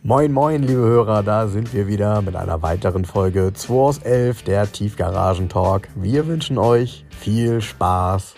Moin moin liebe Hörer, da sind wir wieder mit einer weiteren Folge 2 aus 11, der Tiefgaragen-Talk. Wir wünschen euch viel Spaß.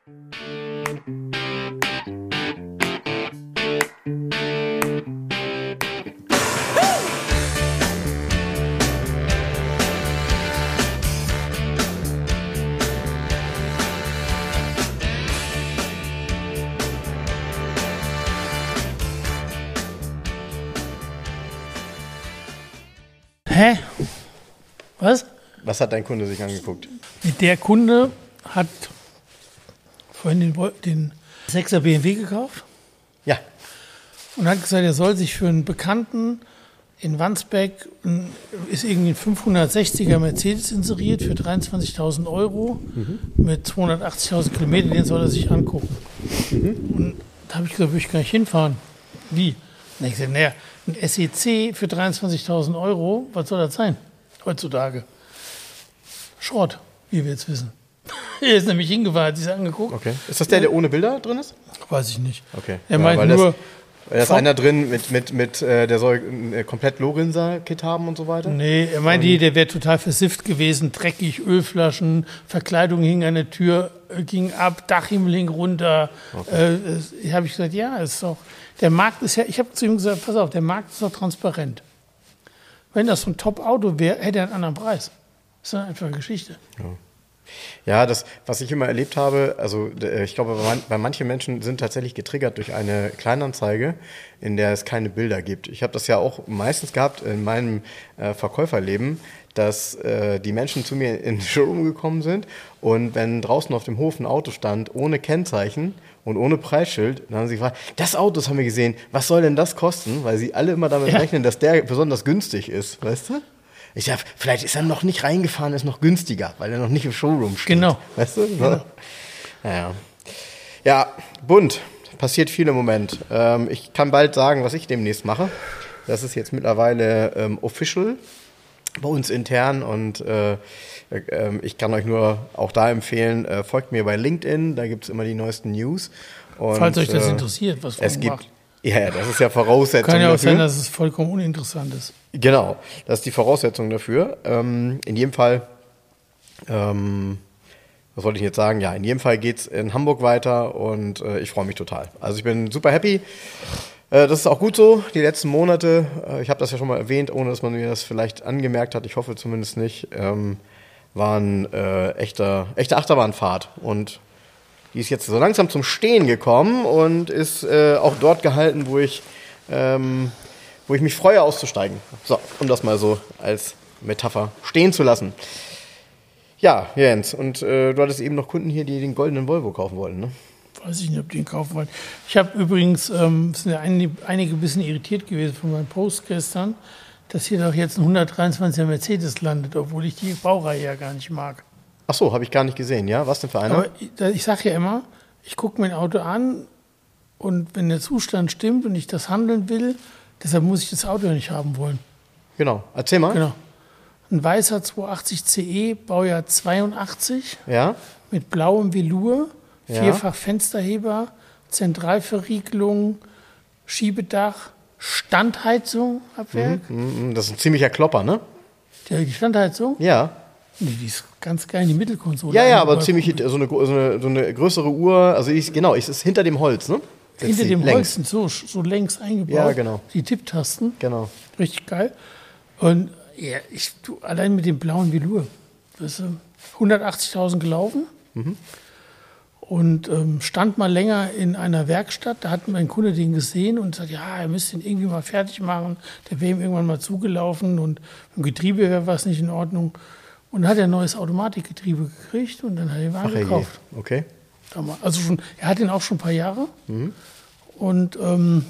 Hä? Was? Was hat dein Kunde sich angeguckt? Der Kunde hat vorhin den 6er BMW gekauft. Ja. Und hat gesagt, er soll sich für einen Bekannten in Wandsbek, ist irgendwie ein 560er Mercedes inseriert für 23.000 Euro mit 280.000 Kilometern, den soll er sich angucken. Und da habe ich gesagt, würde ich gar nicht hinfahren. Wie? Und ich gesagt, naja, ein SEC für 23.000 Euro, was soll das sein heutzutage? Schrott, wie wir jetzt wissen. Er ist nämlich hingefahren, hat sich angeguckt. Okay. Ist das der ohne Bilder drin ist? Weiß ich nicht. Okay. Er meint nur... Da ist einer drin, der soll ein komplett Lorenza-Kit haben und so weiter? Nee, er meinte, der wäre total versifft gewesen, dreckig, Ölflaschen, Verkleidung hing an der Tür, ging ab, Dachhimmel hing runter. Okay. Habe ich gesagt, ja, ist doch, der Markt ist ja, ich habe zu ihm gesagt, pass auf, der Markt ist doch transparent. Wenn das so ein Top-Auto wäre, hätte er einen anderen Preis. Das ist eine einfache Geschichte. Ja, das, was ich immer erlebt habe, also ich glaube, bei manchen Menschen sind tatsächlich getriggert durch eine Kleinanzeige, in der es keine Bilder gibt. Ich habe das ja auch meistens gehabt in meinem Verkäuferleben, dass die Menschen zu mir in den Showroom gekommen sind und wenn draußen auf dem Hof ein Auto stand, ohne Kennzeichen und ohne Preisschild, dann haben sie gefragt, das Auto haben wir gesehen, was soll denn das kosten? Weil sie alle immer damit rechnen, dass der besonders günstig ist, weißt du? Ich sag, vielleicht ist er noch nicht reingefahren, ist noch günstiger, weil er noch nicht im Showroom steht. Genau. Weißt du? Genau. Ja, bunt. Passiert viel im Moment. Ich kann bald sagen, was ich demnächst mache. Das ist jetzt mittlerweile official bei uns intern und ich kann euch nur auch da empfehlen, folgt mir bei LinkedIn, da gibt es immer die neuesten News. Und, falls euch das interessiert, was es gibt macht. Ja, das ist ja Voraussetzung Kann ja auch dafür. sein, dass es vollkommen uninteressant ist. Genau, das ist die Voraussetzung dafür. In jedem Fall, was wollte ich jetzt sagen? Ja, in jedem Fall geht's in Hamburg weiter und ich freue mich total. Also ich bin super happy. Das ist auch gut so, die letzten Monate, ich habe das ja schon mal erwähnt, ohne dass man mir das vielleicht angemerkt hat, ich hoffe zumindest nicht, waren echte Achterbahnfahrt und die ist jetzt so langsam zum Stehen gekommen und ist auch dort gehalten, wo ich mich freue, auszusteigen. So, um das mal so als Metapher stehen zu lassen. Ja, Jens, und du hattest eben noch Kunden hier, die den goldenen Volvo kaufen wollten, ne? Weiß ich nicht, ob die ihn kaufen wollen. Ich habe übrigens, sind ja einige ein bisschen irritiert gewesen von meinem Post gestern, dass hier doch jetzt ein 123er Mercedes landet, obwohl ich die Baureihe ja gar nicht mag. Ach so, habe ich gar nicht gesehen, ja? Was denn für einer? Aber ich sage ja immer, ich gucke mir ein Auto an und wenn der Zustand stimmt und ich das handeln will, deshalb muss ich das Auto ja nicht haben wollen. Genau, erzähl mal. Genau. Ein weißer 280 CE, Baujahr 82, Ja? mit blauem Velour, Ja. vierfach Fensterheber, Zentralverriegelung, Schiebedach, Standheizung ab Werk. Das ist ein ziemlicher Klopper, ne? Die Standheizung? Ja. Nee, die ist ganz geil in die Mittelkonsole. Ja, aber ziemlich so eine größere Uhr, also es ist hinter dem Holz, ne? Hinter dem längs. Holz sind so längs eingebaut. Ja, genau. Die Tipptasten. Genau. Richtig geil. Und ja, allein mit dem blauen Velour. Weißt du, 180.000 gelaufen. Und stand mal länger in einer Werkstatt. Da hat mein Kunde den gesehen und sagt, ja, er müsste ihn irgendwie mal fertig machen. Der wäre ihm irgendwann mal zugelaufen und im Getriebe wäre was nicht in Ordnung. Und dann hat er ein neues Automatikgetriebe gekriegt und dann hat er den Wagen gekauft. Okay. Also er hat den auch schon ein paar Jahre. Und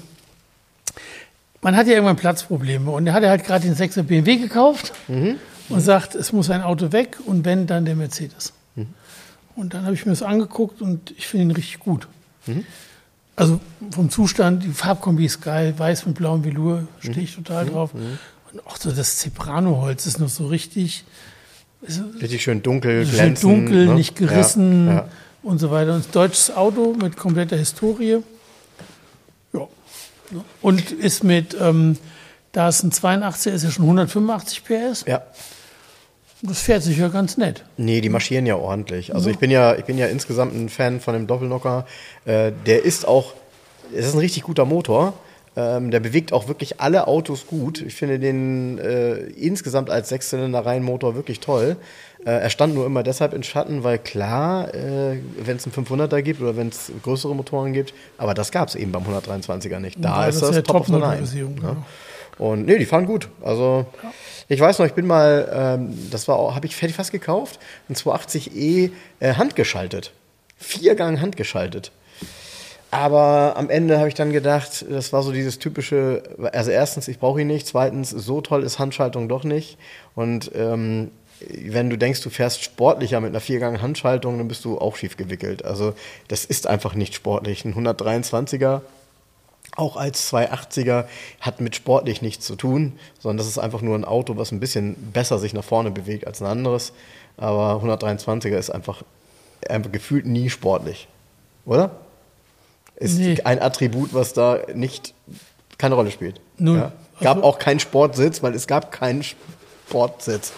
man hat ja irgendwann Platzprobleme. Und er hat halt gerade den 6er BMW gekauft und sagt, es muss ein Auto weg und wenn, dann der Mercedes. Und dann habe ich mir das angeguckt und ich finde ihn richtig gut. Also vom Zustand, die Farbkombi ist geil, weiß mit blauem Velour, stehe ich total drauf. Und auch so das Zebrano-Holz ist noch so richtig... Richtig schön dunkel, schön dunkel, ne? nicht gerissen Ja. und so weiter. Und ein deutsches Auto mit kompletter Historie. Ja. Und ist mit Da ist ein 82er, ist ja schon 185 PS. Ja. Das fährt sich ja ganz nett. Nee, die marschieren ja ordentlich. Also ich bin ja insgesamt ein Fan von dem Doppelnocker. Der ist ein richtig guter Motor. Der bewegt auch wirklich alle Autos gut. Ich finde den insgesamt als Sechszylinder-Reihenmotor wirklich toll. Er stand nur immer deshalb in Schatten, weil klar, wenn es einen 500er gibt oder wenn es größere Motoren gibt, aber das gab es eben beim 123er nicht. Da ist das top of the line. Ja. Und nee, die fahren gut. Also ich weiß noch, ich bin mal, habe ich fast gekauft, ein 280e handgeschaltet. 4-Gang handgeschaltet. Aber am Ende habe ich dann gedacht, das war so dieses typische, also erstens, ich brauche ihn nicht, zweitens, so toll ist Handschaltung doch nicht. Und wenn du denkst, du fährst sportlicher mit einer 4-Gang-Handschaltung, dann bist du auch schief gewickelt. Also das ist einfach nicht sportlich. Ein 123er, auch als 280er, hat mit sportlich nichts zu tun, sondern das ist einfach nur ein Auto, was ein bisschen besser sich nach vorne bewegt als ein anderes. Aber 123er ist einfach gefühlt nie sportlich, oder? Ist ein Attribut, was da keine Rolle spielt. Null. Ja? Gab auch keinen Sportsitz, weil es gab keinen Sportsitz.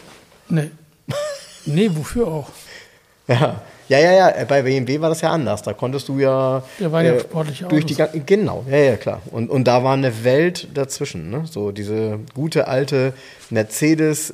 Nee, wofür auch? Ja. Bei BMW war das ja anders. Da konntest du ja Der war ja sportlich durch genau, ja, klar. Und da war eine Welt dazwischen, ne? So diese gute alte Mercedes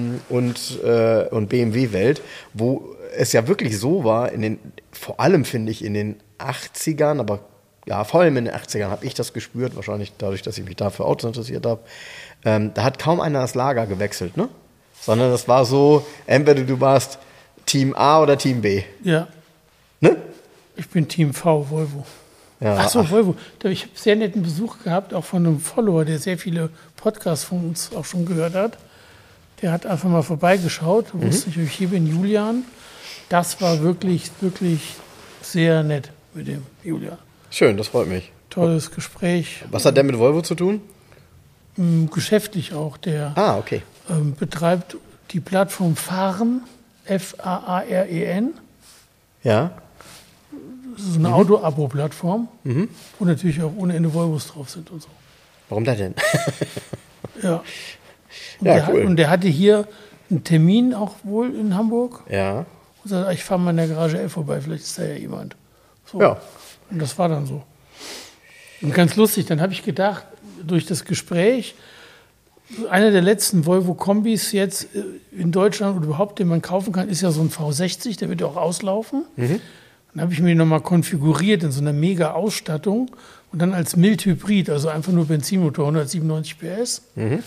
und BMW-Welt, wo es ja wirklich so war, vor allem finde ich in den 80ern, aber ja, vor allem in den 80ern habe ich das gespürt, wahrscheinlich dadurch, dass ich mich da für Autos interessiert habe. Da hat kaum einer das Lager gewechselt, ne? Sondern das war so, entweder du warst Team A oder Team B. Ja. Ne? Ich bin Team V, Volvo. Ja, Achso, Volvo. Ich habe sehr netten Besuch gehabt, auch von einem Follower, der sehr viele Podcasts von uns auch schon gehört hat. Der hat einfach mal vorbeigeschaut, wusste nicht, ob ich hier bin, Julian. Das war wirklich, wirklich sehr nett mit dem Julian. Schön, das freut mich. Tolles Gespräch. Was hat der mit Volvo zu tun? Geschäftlich auch. Der okay. Betreibt die Plattform Fahren, F-A-A-R-E-N. Ja. Das ist eine Auto-Abo-Plattform, wo natürlich auch ohne Ende Volvos drauf sind und so. Warum das denn? Ja. Cool. Und der hatte hier einen Termin auch wohl in Hamburg. Ja. Und sagte, ich fahre mal in der Garage F vorbei, vielleicht ist da ja jemand. So. Ja. Und das war dann so. Und ganz lustig, dann habe ich gedacht, durch das Gespräch, einer der letzten Volvo-Kombis jetzt in Deutschland oder überhaupt, den man kaufen kann, ist ja so ein V60, der wird ja auch auslaufen. Dann habe ich mir nochmal konfiguriert in so einer Mega-Ausstattung und dann als Mild-Hybrid, also einfach nur Benzinmotor, 197 PS.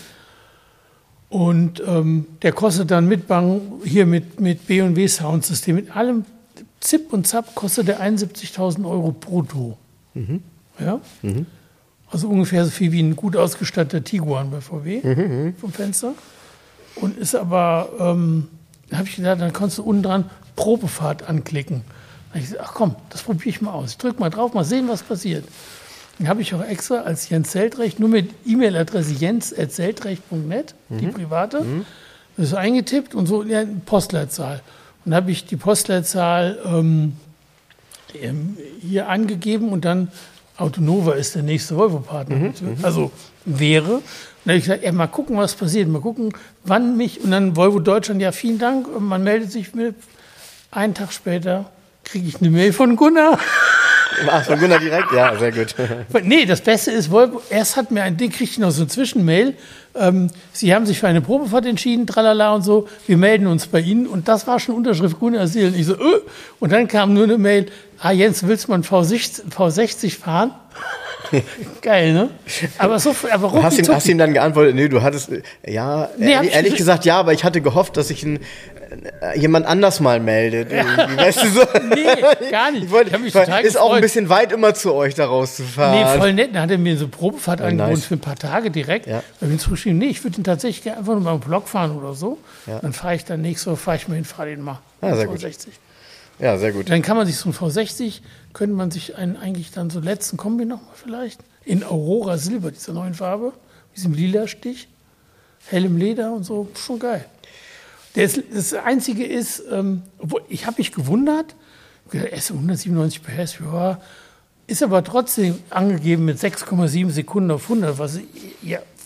Und der kostet dann mit B&W Soundsystem, mit allem Zip und Zap, kostet der 71.000 € brutto. Ja? Also ungefähr so viel wie ein gut ausgestatteter Tiguan bei VW vom Fenster. Und ist aber, da habe ich gedacht, dann kannst du unten dran Probefahrt anklicken. Da habe ich gesagt, ach komm, das probiere ich mal aus. Ich drücke mal drauf, mal sehen, was passiert. Dann habe ich auch extra als Jens Seltrecht, nur mit E-Mail-Adresse jens@seltrecht.net, die private, das ist eingetippt und so ja, Postleitzahl. Und dann habe ich die Postleitzahl hier angegeben und dann Autonova ist der nächste Volvo-Partner. Also wäre. Und dann habe ich gesagt, mal gucken, was passiert. Mal gucken, wann mich. Und dann Volvo Deutschland, ja, vielen Dank. Und man meldet sich mit. Einen Tag später kriege ich eine Mail von Gunnar. Ach, von Gunnar direkt? Ja, sehr gut. Nee, das Beste ist, Volvo, erst hat mir ein Ding, kriegt noch so eine Zwischenmail. Sie haben sich für eine Probefahrt entschieden, tralala und so. Wir melden uns bei Ihnen. Und das war schon Unterschrift Gunnar Seel. Und ich so, Und dann kam nur eine Mail, Jens, willst du mal ein V60 fahren? Geil, ne? Aber hast du ihm dann geantwortet, nee, du hattest, ehrlich gesagt, ja, aber ich hatte gehofft, dass ich jemand anders mal meldet. Weißt du so? Nee, gar nicht. Ich hab mich total ist gefreut. Auch ein bisschen weit immer zu euch da rauszufahren. Nee, voll nett. Dann hat er mir so eine Probefahrt angeboten für ein paar Tage direkt. Ja. Da bin ich zurückgeschrieben, ich würde ihn tatsächlich gerne einfach nur mal im Block fahren oder so. Ja. Dann fahre ich dann nächste Woche, fahre ich den mal. Sehr gut. Ja, sehr gut. Dann kann man sich so ein V60, könnte man sich eigentlich dann so letzten Kombi nochmal vielleicht, in Aurora Silber, dieser neuen Farbe, diesem lila Stich, hellem Leder und so, schon geil. Das Einzige ist, ich habe mich gewundert, er ist 197 PS, ja, ist aber trotzdem angegeben mit 6,7 Sekunden auf 100, was ja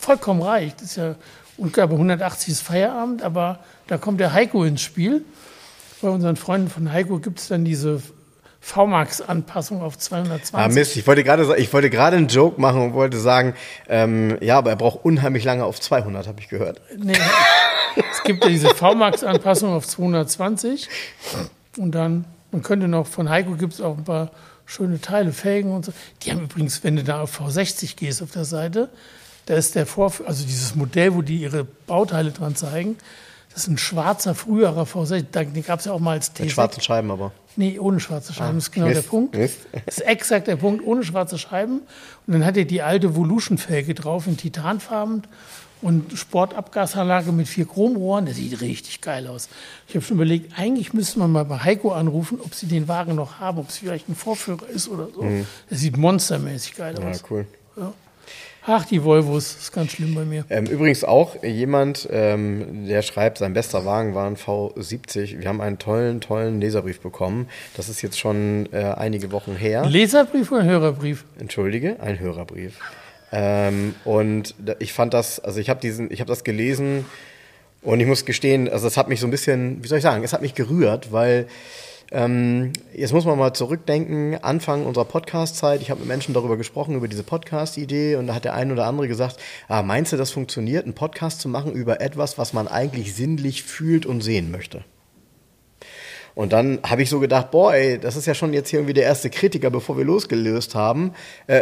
vollkommen reicht. Das ist ja ungefähr 180 ist Feierabend, aber da kommt der Heiko ins Spiel. Bei unseren Freunden von Heiko gibt es dann diese VMAX-Anpassung auf 220. Ah Mist, ich wollte gerade einen Joke machen und wollte sagen, ja, aber er braucht unheimlich lange auf 200, habe ich gehört. Nee, es gibt ja diese VMAX-Anpassung auf 220 und dann, man könnte noch, von Heiko gibt es auch ein paar schöne Teile, Felgen und so. Die haben übrigens, wenn du da auf V60 gehst auf der Seite, da ist der also dieses Modell, wo die ihre Bauteile dran zeigen, das ist ein schwarzer, früherer V60, den gab es ja auch mal als T6. Mit schwarzen Scheiben aber. Nee, ohne schwarze Scheiben, das ist genau der Punkt. Das ist exakt der Punkt, ohne schwarze Scheiben. Und dann hat er die alte Volution-Felge drauf in Titanfarben und Sportabgasanlage mit 4 Chromrohren. Der sieht richtig geil aus. Ich habe schon überlegt, eigentlich müsste man mal bei Heiko anrufen, ob sie den Wagen noch haben, ob es vielleicht ein Vorführer ist oder so. Der sieht monstermäßig geil aus. Ja, cool. Ja. Ach, die Volvos, das ist ganz schlimm bei mir. Übrigens auch jemand, der schreibt, sein bester Wagen war ein V70. Wir haben einen tollen Leserbrief bekommen. Das ist jetzt schon einige Wochen her. Ein Leserbrief oder ein Hörerbrief? Entschuldige, ein Hörerbrief. Und ich fand das, also ich habe das gelesen und ich muss gestehen, also es hat mich so ein bisschen, wie soll ich sagen, es hat mich gerührt, weil jetzt muss man mal zurückdenken, Anfang unserer Podcast-Zeit, ich habe mit Menschen darüber gesprochen, über diese Podcast-Idee und da hat der eine oder andere gesagt, meinst du, das funktioniert, einen Podcast zu machen über etwas, was man eigentlich sinnlich fühlt und sehen möchte? Und dann habe ich so gedacht, boah, ey, das ist ja schon jetzt hier irgendwie der erste Kritiker, bevor wir losgelegt haben.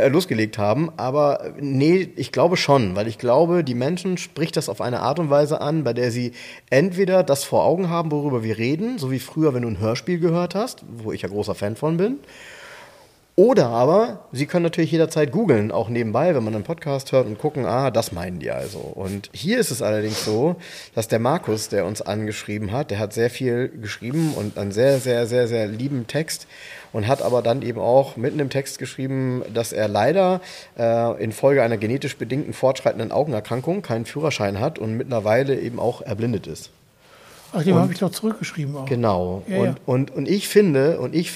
Aber nee, ich glaube schon, weil ich glaube, die Menschen spricht das auf eine Art und Weise an, bei der sie entweder das vor Augen haben, worüber wir reden, so wie früher, wenn du ein Hörspiel gehört hast, wo ich ja großer Fan von bin. Oder aber, sie können natürlich jederzeit googeln, auch nebenbei, wenn man einen Podcast hört und gucken, das meinen die also. Und hier ist es allerdings so, dass der Markus, der uns angeschrieben hat, der hat sehr viel geschrieben und einen sehr, sehr, sehr, sehr lieben Text und hat aber dann eben auch mitten im Text geschrieben, dass er leider infolge einer genetisch bedingten fortschreitenden Augenerkrankung keinen Führerschein hat und mittlerweile eben auch erblindet ist. Ach, dem habe ich doch zurückgeschrieben auch. Genau. Ja, und ich finde,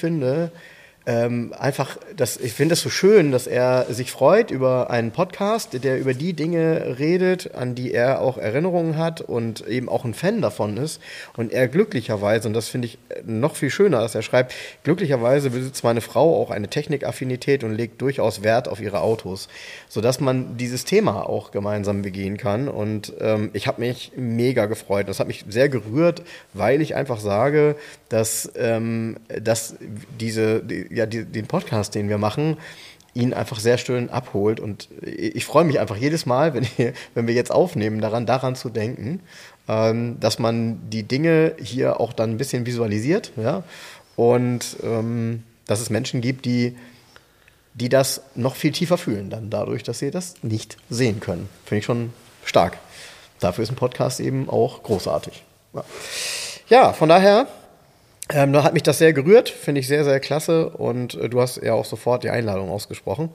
ich finde es so schön, dass er sich freut über einen Podcast, der über die Dinge redet, an die er auch Erinnerungen hat und eben auch ein Fan davon ist. Und er glücklicherweise, und das finde ich noch viel schöner, dass er schreibt, glücklicherweise besitzt meine Frau auch eine Technikaffinität und legt durchaus Wert auf ihre Autos, sodass man dieses Thema auch gemeinsam begehen kann. Und ich habe mich mega gefreut. Das hat mich sehr gerührt, weil ich einfach sage, dass den Podcast, den wir machen, ihn einfach sehr schön abholt. Und ich freue mich einfach jedes Mal, wenn wir jetzt aufnehmen, daran zu denken, dass man die Dinge hier auch dann ein bisschen visualisiert, ja, und dass es Menschen gibt, die das noch viel tiefer fühlen, dann dadurch, dass sie das nicht sehen können. Finde ich schon stark. Dafür ist ein Podcast eben auch großartig. Ja, von daher da hat mich das sehr gerührt, finde ich sehr, sehr klasse. Und du hast ja auch sofort die Einladung ausgesprochen,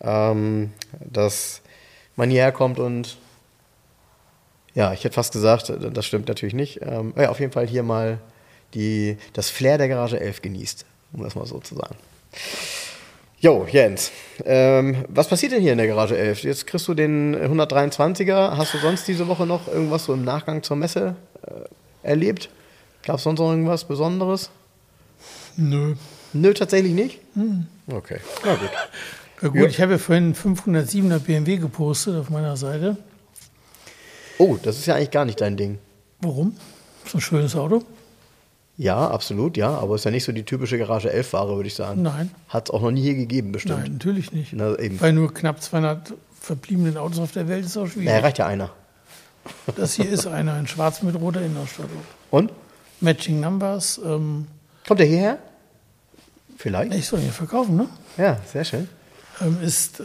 dass man hierher kommt und, ja, ich hätte fast gesagt, das stimmt natürlich nicht, auf jeden Fall hier mal das Flair der Garage 11 genießt, um das mal so zu sagen. Jo, Jens, was passiert denn hier in der Garage 11? Jetzt kriegst du den 123er. Hast du sonst diese Woche noch irgendwas so im Nachgang zur Messe erlebt? Gab es sonst noch irgendwas Besonderes? Nö. Nö, tatsächlich nicht? Okay, na gut. Ja gut, ich habe ja vorhin einen 507er BMW gepostet auf meiner Seite. Oh, das ist ja eigentlich gar nicht dein Ding. Warum? Ist ein schönes Auto. Ja, absolut, ja. Aber ist ja nicht so die typische Garage 11-Ware, würde ich sagen. Nein. Hat es auch noch nie hier gegeben, bestimmt. Nein, natürlich nicht. Na, eben. Bei nur knapp 200 verbliebenen Autos auf der Welt ist es auch schwierig. Na, reicht ja einer. Das hier ist einer in schwarz mit roter Innenausstattung. Und? Matching Numbers. Kommt der hierher? Vielleicht? Ich soll ihn ja verkaufen, ne? Ja, sehr schön. Ist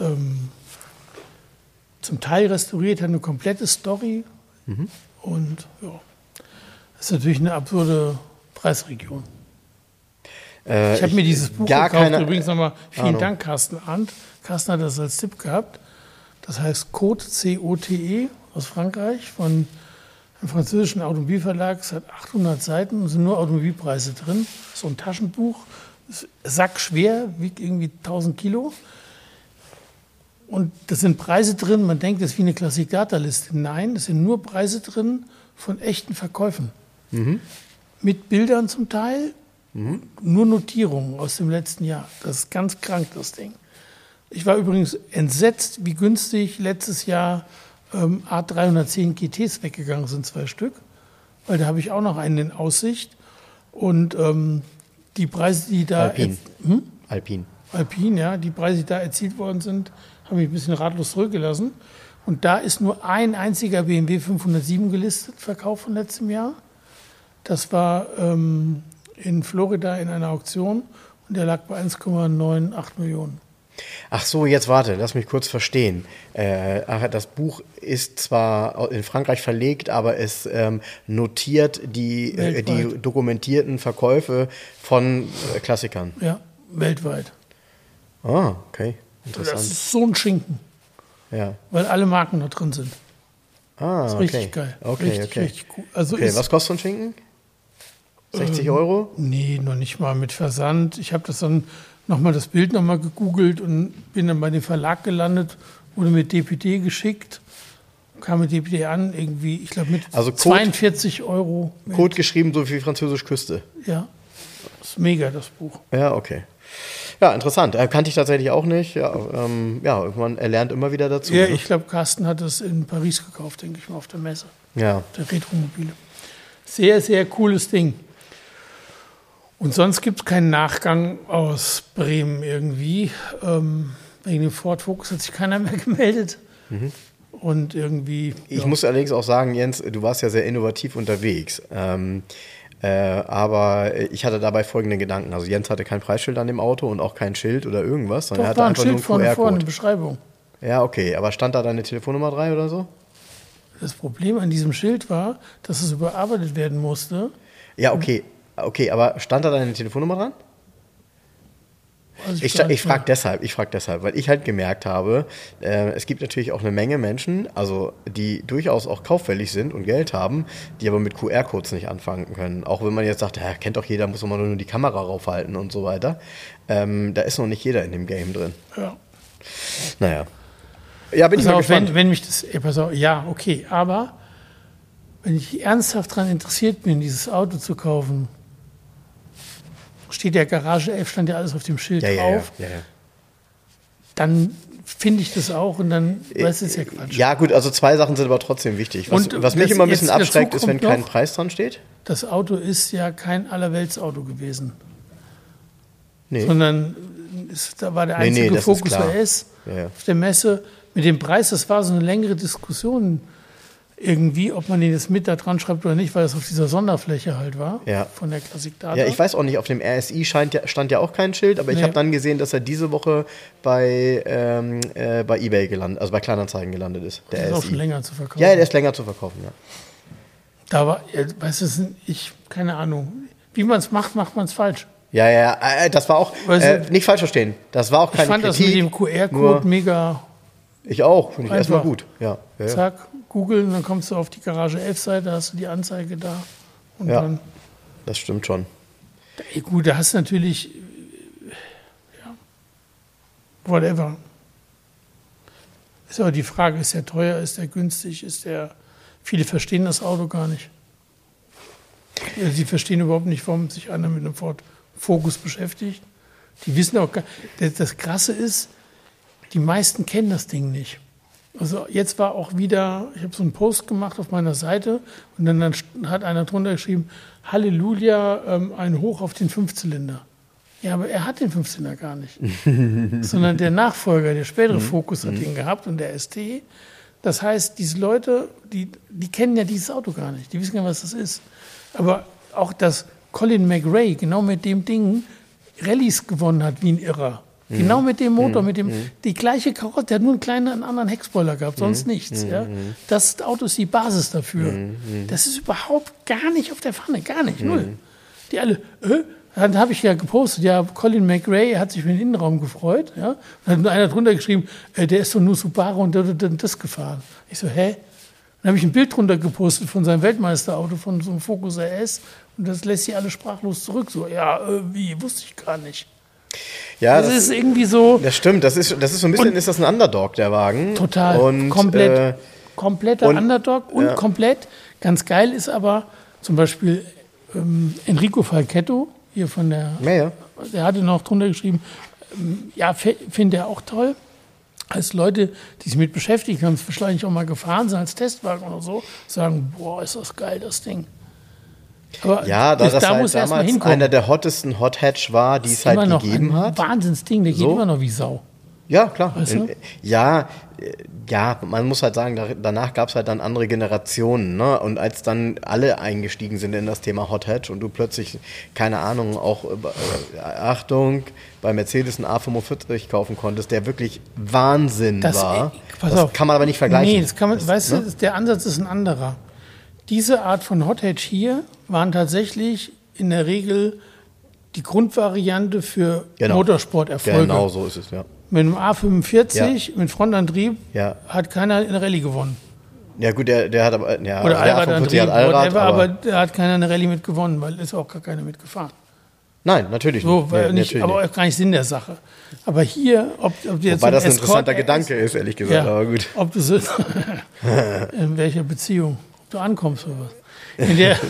zum Teil restauriert, hat eine komplette Story. Und ja, ist natürlich eine absurde Preisregion. Ich habe mir dieses Buch gekauft. Übrigens nochmal vielen Dank, Carsten Arndt. Carsten hat das als Tipp gehabt. Das heißt Code, C-O-T-E, aus Frankreich, von einem französischen Automobilverlag. Es hat 800 Seiten und sind nur Automobilpreise drin. So ein Taschenbuch. Ist sackschwer, wiegt irgendwie 1000 Kilo. Und das sind Preise drin, man denkt, das ist wie eine Classic-Data-Liste. Nein, das sind nur Preise drin von echten Verkäufen. Mit Bildern zum Teil, nur Notierungen aus dem letzten Jahr. Das ist ganz krank, das Ding. Ich war übrigens entsetzt, wie günstig letztes Jahr A310 GTs weggegangen sind, 2 Stück. Weil da habe ich auch noch einen in Aussicht. Und die Preise, die da... Alpin, ja. Die Preise, die da erzielt worden sind, haben mich ein bisschen ratlos zurückgelassen. Und da ist nur ein einziger BMW 507 gelistet, Verkauf von letztem Jahr. Das war in Florida in einer Auktion und der lag bei 1,98 Millionen. Ach so, jetzt warte, lass mich kurz verstehen. Das Buch ist zwar in Frankreich verlegt, aber es notiert die dokumentierten Verkäufe von Klassikern. Ja, weltweit. Ah, okay, interessant. Das ist so ein Schinken, weil alle Marken da drin sind. Ah, das ist richtig geil. Richtig cool. Also was kostet so ein Schinken? 60 Euro? Nee, noch nicht mal mit Versand. Ich habe das dann das Bild nochmal gegoogelt und bin dann bei dem Verlag gelandet, wurde mit DPD geschickt, kam mit DPD an, irgendwie, ich glaube mit 42 Euro. Code geschrieben, so wie Französisch Küste. Ja, das ist mega, das Buch. Ja, okay. Ja, interessant. Kannte ich tatsächlich auch nicht. Ja, man lernt immer wieder dazu. Ja, ich glaube, Carsten hat es in Paris gekauft, denke ich mal, auf der Messe. Ja. Der Retromobile. Sehr, sehr cooles Ding. Und sonst gibt es keinen Nachgang aus Bremen irgendwie. Wegen dem Ford Focus hat sich keiner mehr gemeldet. Und irgendwie... Ich muss allerdings auch sagen, Jens, du warst ja sehr innovativ unterwegs. Aber ich hatte dabei folgende Gedanken. Also Jens hatte kein Preisschild an dem Auto und auch kein Schild oder irgendwas, sondern er hatte einfach nur einen QR-Code. Vorne eine Beschreibung. Ja, okay. Aber stand da deine Telefonnummer 3 oder so? Das Problem an diesem Schild war, dass es überarbeitet werden musste. Ja, okay. Okay, aber stand da deine Telefonnummer dran? Also ich frage deshalb, weil ich halt gemerkt habe, es gibt natürlich auch eine Menge Menschen, also die durchaus auch kauffällig sind und Geld haben, die aber mit QR-Codes nicht anfangen können. Auch wenn man jetzt sagt, kennt doch jeder, muss man nur die Kamera raufhalten und so weiter. Da ist noch nicht jeder in dem Game drin. Ja. Naja. Ja, bin ich mal gespannt. Wenn mich das, pass auf, ja, okay, aber wenn ich ernsthaft daran interessiert bin, dieses Auto zu kaufen, steht der Garage 11, stand ja alles auf dem Schild drauf, dann finde ich das auch und dann, das ist ja Quatsch. Ja gut, also 2 Sachen sind aber trotzdem wichtig. Was mich immer ein bisschen abschreckt, ist, wenn kein Preis dran steht. Das Auto ist ja kein Allerweltsauto gewesen. Nee. Sondern da war der einzige Focus RS auf der Messe. Mit dem Preis, das war so eine längere Diskussion irgendwie, ob man den jetzt mit da dran schreibt oder nicht, weil es auf dieser Sonderfläche halt war, von der Classic Data. Ja, ich weiß auch nicht, auf dem RSI stand ja auch kein Schild, aber ich habe dann gesehen, dass er diese Woche bei eBay gelandet, also bei Kleinanzeigen gelandet ist. Der ist auch schon länger zu verkaufen. Ja, der ist länger zu verkaufen, ja. Da war, weißt du, keine Ahnung, wie man es macht man es falsch. Ja, das war auch, nicht falsch verstehen, das war auch keine Kritik. Ich fand das mit dem QR-Code mega... Ich auch, finde ich erstmal gut. Ja. Zack, googeln, dann kommst du auf die Garage 11-Seite, hast du die Anzeige da. Und dann, das stimmt schon. Gut, da hast du natürlich, whatever. Ist aber die Frage, ist der teuer, ist der günstig, viele verstehen das Auto gar nicht. Sie verstehen überhaupt nicht, warum sich einer mit einem Ford Focus beschäftigt. Die wissen auch gar nicht, das Krasse ist, die meisten kennen das Ding nicht. Also jetzt war auch wieder, ich habe so einen Post gemacht auf meiner Seite und dann hat einer drunter geschrieben, Halleluja, ein Hoch auf den 5-Zylinder. Ja, aber er hat den 5-Zylinder gar nicht. Sondern der Nachfolger, der spätere Focus hat den gehabt und der ST. Das heißt, diese Leute, die kennen ja dieses Auto gar nicht. Die wissen gar nicht, was das ist. Aber auch, dass Colin McRae genau mit dem Ding Rallyes gewonnen hat wie ein Irrer. Genau mit dem Motor, die gleiche Karotte, der hat nur einen anderen Heckspoiler gehabt, sonst nichts. Ja? Das Auto ist die Basis dafür. Das ist überhaupt gar nicht auf der Pfanne, gar nicht, null. Die alle, dann habe ich ja gepostet, Colin McRae hat sich für den Innenraum gefreut. Ja? Und dann hat nur einer drunter geschrieben, der ist doch nur Subaru und das gefahren. Ich so, hä? Dann habe ich ein Bild drunter gepostet von seinem Weltmeisterauto, von so einem Focus RS und das lässt sie alle sprachlos zurück. So, wie, wusste ich gar nicht. Ja, das ist irgendwie so. Das stimmt, das ist so ein bisschen, ist das ein Underdog, der Wagen. Total, und, kompletter Underdog und komplett. Ganz geil ist aber zum Beispiel Enrico Falchetto, hier von der, der hatte noch drunter geschrieben, finde er auch toll. Als Leute, die sich mit beschäftigt haben, wahrscheinlich auch mal gefahren sind als Testwagen oder so, sagen, boah, ist das geil, das Ding. Aber ja, da das da halt muss erst mal hinkommen. einer der hottesten Hot Hatch war, die es halt gegeben hat. Wahnsinnsding, der geht immer noch wie Sau. Ja, klar. Weißt du? Ja, man muss halt sagen, danach gab es halt dann andere Generationen, ne? Und als dann alle eingestiegen sind in das Thema Hot Hatch und du plötzlich, keine Ahnung, auch, Achtung, bei Mercedes einen A45 kaufen konntest, der wirklich Wahnsinn war. Das kann man aber nicht vergleichen. Nee, das kann man, weißt du, der Ansatz ist ein anderer. Diese Art von Hot Hatch hier waren tatsächlich in der Regel die Grundvariante für Motorsporterfolge. Genau so ist es, ja. Mit einem A45, mit Frontantrieb, hat keiner eine Rallye gewonnen. Ja gut, der hat aber... Ja, oder Allradantrieb, Allrad, aber da hat keiner eine Rallye mit gewonnen, weil ist auch gar keiner mitgefahren. Nein, natürlich nicht. Nicht, aber auch gar nicht Sinn der Sache. Aber hier, ob du jetzt... Wobei das ein interessanter Gedanke ist, ehrlich gesagt, aber gut. Ob du so, in welcher Beziehung, ob du ankommst oder was. In der...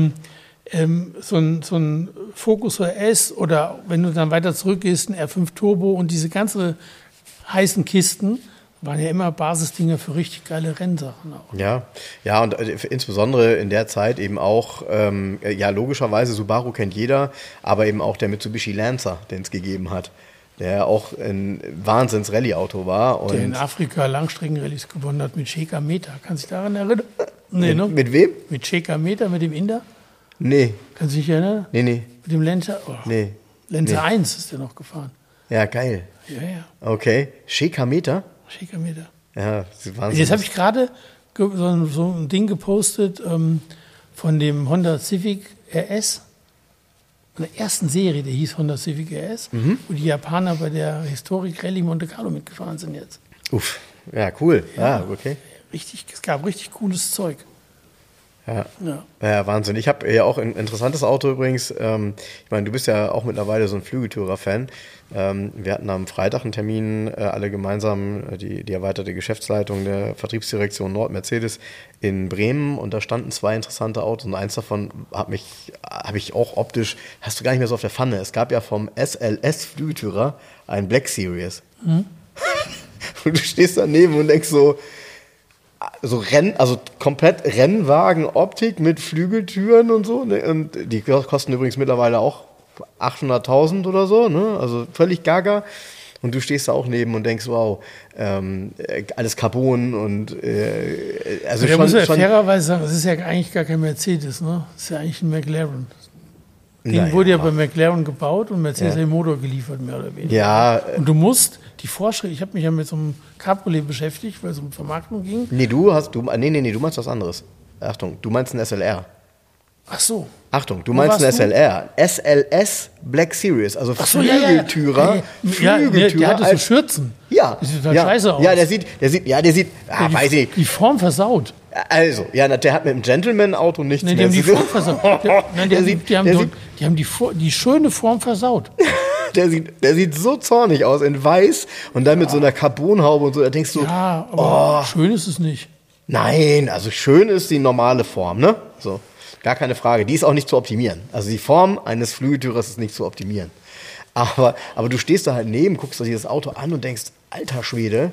so ein Focus RS oder wenn du dann weiter zurückgehst, ein R5 Turbo und diese ganzen heißen Kisten waren ja immer Basisdinger für richtig geile Rennsachen auch. Ja, und insbesondere in der Zeit eben auch, logischerweise Subaru kennt jeder, aber eben auch der Mitsubishi Lancer, den es gegeben hat, der auch ein Wahnsinns-Rallye-Auto war. Und der in Afrika Langstreckenrallyes gewonnen hat mit Sheikha Mehta. Kannst du dich daran erinnern? Nee, ne? Mit wem? Mit Sheikha Mehta, mit dem Inder? Nee. Kannst du dich erinnern? Nee. Mit dem Lancer? Oh. Nee. Lancer 1 ist der noch gefahren. Ja, geil. Ja. Okay. Sheikha Mehta? Sheikha Mehta. Ja, das ist Wahnsinn. Jetzt habe ich gerade so ein Ding gepostet von dem Honda Civic RS, von der ersten Serie, der hieß Honda Civic RS, wo die Japaner bei der Historic Rallye Monte Carlo mitgefahren sind jetzt. Uff, ja, cool. Ja, okay. Es gab richtig cooles Zeug. Ja, Wahnsinn. Ich habe ja auch ein interessantes Auto übrigens. Ich meine, du bist ja auch mittlerweile so ein Flügeltürer-Fan. Wir hatten am Freitag einen Termin, alle gemeinsam, die erweiterte Geschäftsleitung der Vertriebsdirektion Nord Mercedes in Bremen. Und da standen 2 interessante Autos. Und eins davon habe ich auch optisch, hast du gar nicht mehr so auf der Pfanne. Es gab ja vom SLS Flügeltürer einen Black Series. Und du stehst daneben und denkst so komplett Rennwagen-Optik mit Flügeltüren und so. Ne? Und die kosten übrigens mittlerweile auch 800.000 oder so. Ne? Also völlig gaga. Und du stehst da auch neben und denkst, wow, alles Carbon und also da muss ja fairerweise sagen, es ist ja eigentlich gar kein Mercedes, ne? Es ist ja eigentlich ein McLaren. Den wurde ja bei McLaren gebaut und Mercedes hat den Motor geliefert, mehr oder weniger. Ja. Und du musst die Vorschrift, ich habe mich ja mit so einem Cabriolet beschäftigt, weil es um Vermarktung ging. Nee, du meinst was anderes. Achtung, du meinst ein SLR. Ach so. Achtung, du meinst ein SLR. SLS Black Series, also Flügeltürer. Flügeltürer. Der hatte so Schürzen. Ja. Das sieht total scheiße aus. Ja, der sieht, weiß ich. Die Form versaut. Also, der hat mit dem Gentleman-Auto nichts mehr. Die haben die Form versaut. Die haben die schöne Form versaut. Der sieht so zornig aus in weiß und dann mit so einer Carbonhaube und so. Da denkst du, aber schön ist es nicht. Nein, also schön ist die normale Form, ne? So, gar keine Frage. Die ist auch nicht zu optimieren. Also die Form eines Flügeltürers ist nicht zu optimieren. Aber du stehst da halt neben, guckst dir das Auto an und denkst, alter Schwede,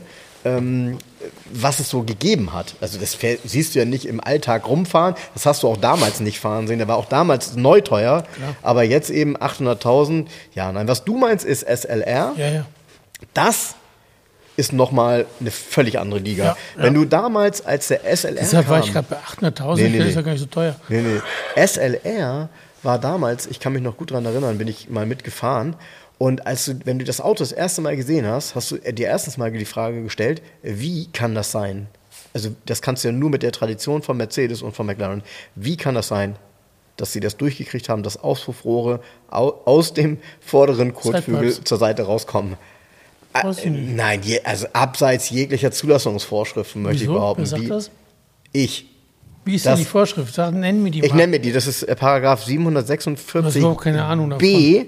was es so gegeben hat. Also das siehst du ja nicht im Alltag rumfahren. Das hast du auch damals nicht fahren sehen. Der war auch damals neu teuer. Klar. Aber jetzt eben 800.000. Ja, nein, was du meinst ist SLR. Ja. Das ist nochmal eine völlig andere Liga. Ja. Wenn du damals, als der SLR Deshalb war ich gerade bei 800.000. Nee. Das ist ja gar nicht so teuer. Nee. SLR war damals, ich kann mich noch gut daran erinnern, bin ich mal mitgefahren. Und wenn du das Auto das erste Mal gesehen hast, hast du dir erstens mal die Frage gestellt, wie kann das sein? Also das kannst du ja nur mit der Tradition von Mercedes und von McLaren. Wie kann das sein, dass sie das durchgekriegt haben, dass Auspuffrohre aus dem vorderen Kotflügel zur Seite rauskommen? Nein, also abseits jeglicher Zulassungsvorschriften möchte ich behaupten. Wer sagt das? Ich. Wie ist denn die Vorschrift? Nenn mir die mal. Ich nenne mir die. Das ist Paragraph 746 ich habe auch keine Ahnung davon. B.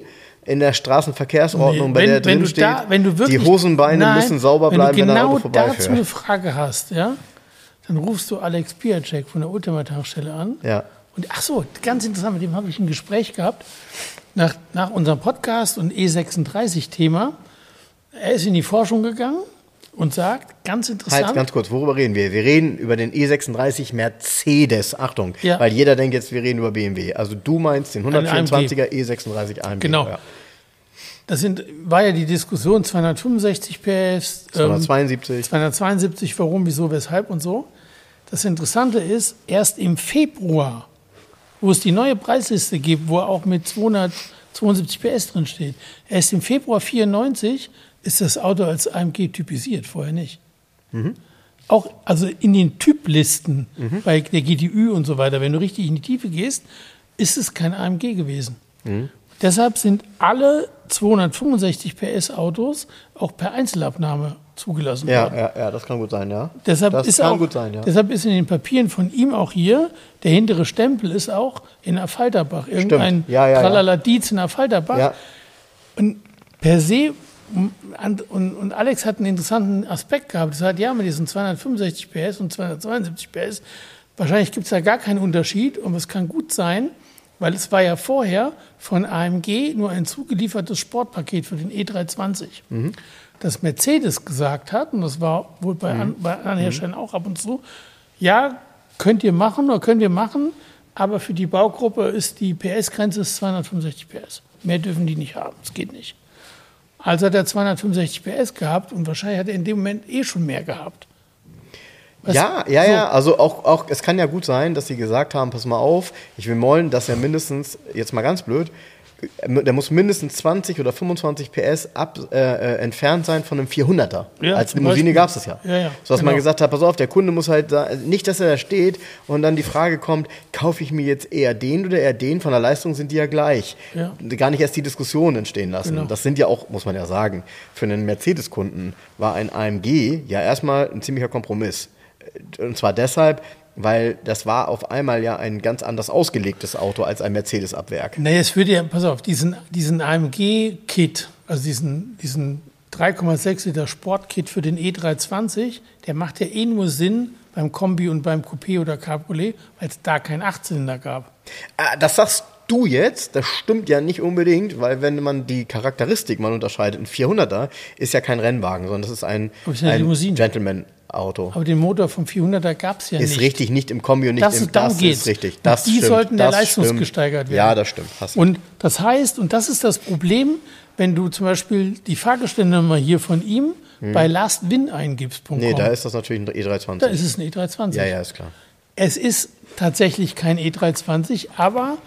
in der Straßenverkehrsordnung, bei der drin steht, die Hosenbeine müssen sauber bleiben, wenn ein Auto vorbeifährt. Wenn du dazu eine Frage hast, ja, dann rufst du Alex Piacek von der Ultima-Tankstelle an. Ja. Und ach so, ganz interessant, mit dem habe ich ein Gespräch gehabt nach unserem Podcast und E36-Thema. Er ist in die Forschung gegangen und sagt, ganz interessant. Halt, ganz kurz, worüber reden wir? Wir reden über den E36 Mercedes, Achtung, weil jeder denkt jetzt, wir reden über BMW. Also du meinst den 124er E36 AMG. Genau. Ja. War ja die Diskussion 265 PS, 272, warum, wieso, weshalb und so. Das Interessante ist, erst im Februar, wo es die neue Preisliste gibt, wo auch mit 272 PS drin steht, erst im Februar 94 ist das Auto als AMG typisiert, vorher nicht. Mhm. Auch also in den Typlisten bei der GTÜ und so weiter, wenn du richtig in die Tiefe gehst, ist es kein AMG gewesen. Mhm. Deshalb sind alle 265 PS Autos auch per Einzelabnahme zugelassen worden. Ja, das kann gut sein, ja. Deshalb ist in den Papieren von ihm auch hier, der hintere Stempel ist auch in Affalterbach. Irgendein Tralala-Dietz in Affalterbach. Ja. Und per se, und Alex hat einen interessanten Aspekt gehabt. Er sagt, ja, mit diesen 265 PS und 272 PS, wahrscheinlich gibt es da gar keinen Unterschied. Und es kann gut sein, weil es war ja vorher von AMG nur ein zugeliefertes Sportpaket für den E320. Mhm. Das Mercedes gesagt hat, und das war wohl bei anderen Herstellern auch ab und zu, ja, können wir machen, aber für die Baugruppe ist die PS-Grenze 265 PS. Mehr dürfen die nicht haben, das geht nicht. Also hat er 265 PS gehabt und wahrscheinlich hat er in dem Moment schon mehr gehabt. Also auch, es kann ja gut sein, dass sie gesagt haben, pass mal auf, wir wollen, dass er mindestens, jetzt mal ganz blöd, der muss mindestens 20 oder 25 PS entfernt sein von einem 400er. Ja, als Limousine gab es das ja. So dass man gesagt hat, pass auf, der Kunde muss halt nicht, dass er da steht und dann die Frage kommt, kaufe ich mir jetzt eher den oder eher den? Von der Leistung sind die ja gleich. Ja. Gar nicht erst die Diskussion entstehen lassen. Genau. Das sind ja auch, muss man ja sagen, für einen Mercedes-Kunden war ein AMG ja erstmal ein ziemlicher Kompromiss. Und zwar deshalb, weil das war auf einmal ja ein ganz anders ausgelegtes Auto als ein Mercedes ab Werk. Naja, es würde ja, pass auf, diesen AMG-Kit, also diesen 3,6 Liter Sportkit für den E320, der macht ja nur Sinn beim Kombi und beim Coupé oder Cabriolet, weil es da keinen 8-Zylinder gab. Das sagst du jetzt, das stimmt ja nicht unbedingt, weil wenn man die Charakteristik mal unterscheidet, ein 400er ist ja kein Rennwagen, sondern das ist ein Gentleman-Auto. Aber den Motor vom 400er gab es ja nicht. Ist richtig, nicht im Kombi und nicht im Das ist richtig. Die sollten der leistungsgesteigert werden. Ja, das stimmt. Und das heißt, und das ist das Problem, wenn du zum Beispiel die Fahrgestellnummer hier von ihm bei lastwin eingibst. Nee, da ist das natürlich ein E320. Da ist es ein E320. Ja, ist klar. Es ist tatsächlich kein E320, aber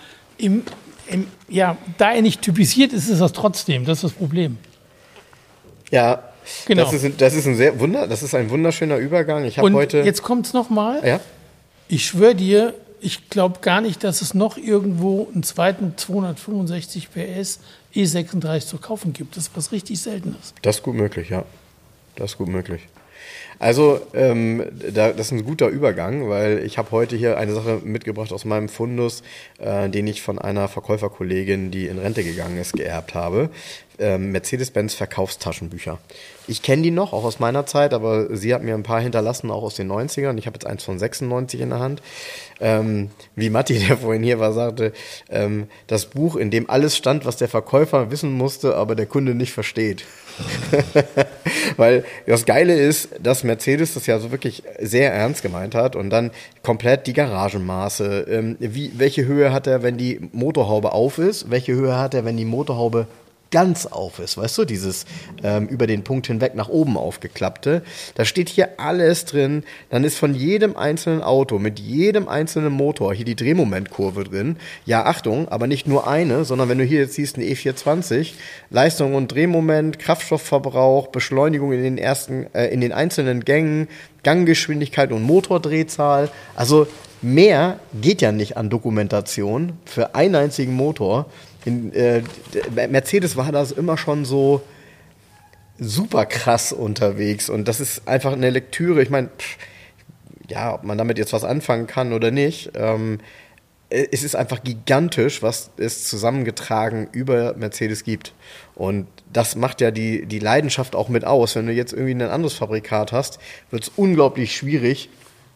da er nicht typisiert ist, ist das trotzdem. Das ist das Problem. Ja, genau. Das ist ein wunderschöner Übergang. Jetzt kommt es nochmal. Ja? Ich schwöre dir, ich glaube gar nicht, dass es noch irgendwo einen zweiten 265 PS E36 zu kaufen gibt. Das ist was richtig Seltenes. Das ist gut möglich, ja. Das ist gut möglich. Also, das ist ein guter Übergang, weil ich habe heute hier eine Sache mitgebracht aus meinem Fundus, den ich von einer Verkäuferkollegin, die in Rente gegangen ist, geerbt habe. Mercedes-Benz Verkaufstaschenbücher. Ich kenne die noch, auch aus meiner Zeit, aber sie hat mir ein paar hinterlassen, auch aus den 90ern. Ich habe jetzt eins von 96 in der Hand. Wie Matti, der vorhin hier war, sagte, das Buch, in dem alles stand, was der Verkäufer wissen musste, aber der Kunde nicht versteht. Weil das Geile ist, dass Mercedes das ja so wirklich sehr ernst gemeint hat und dann komplett die Garagenmaße, welche Höhe hat er, wenn die Motorhaube auf ist, welche Höhe hat er, wenn die Motorhaube ganz auf ist, weißt du, dieses über den Punkt hinweg nach oben aufgeklappte. Da steht hier alles drin. Dann ist von jedem einzelnen Auto mit jedem einzelnen Motor hier die Drehmomentkurve drin. Ja, Achtung, aber nicht nur eine, sondern wenn du hier jetzt siehst, eine E420, Leistung und Drehmoment, Kraftstoffverbrauch, Beschleunigung in den einzelnen Gängen, Ganggeschwindigkeit und Motordrehzahl. Also mehr geht ja nicht an Dokumentation für einen einzigen Motor. Mercedes war das immer schon so super krass unterwegs und das ist einfach eine Lektüre, ich meine, ob man damit jetzt was anfangen kann oder nicht, es ist einfach gigantisch, was es zusammengetragen über Mercedes gibt. Und das macht ja die Leidenschaft auch mit aus. Wenn du jetzt irgendwie ein anderes Fabrikat hast, wird es unglaublich schwierig,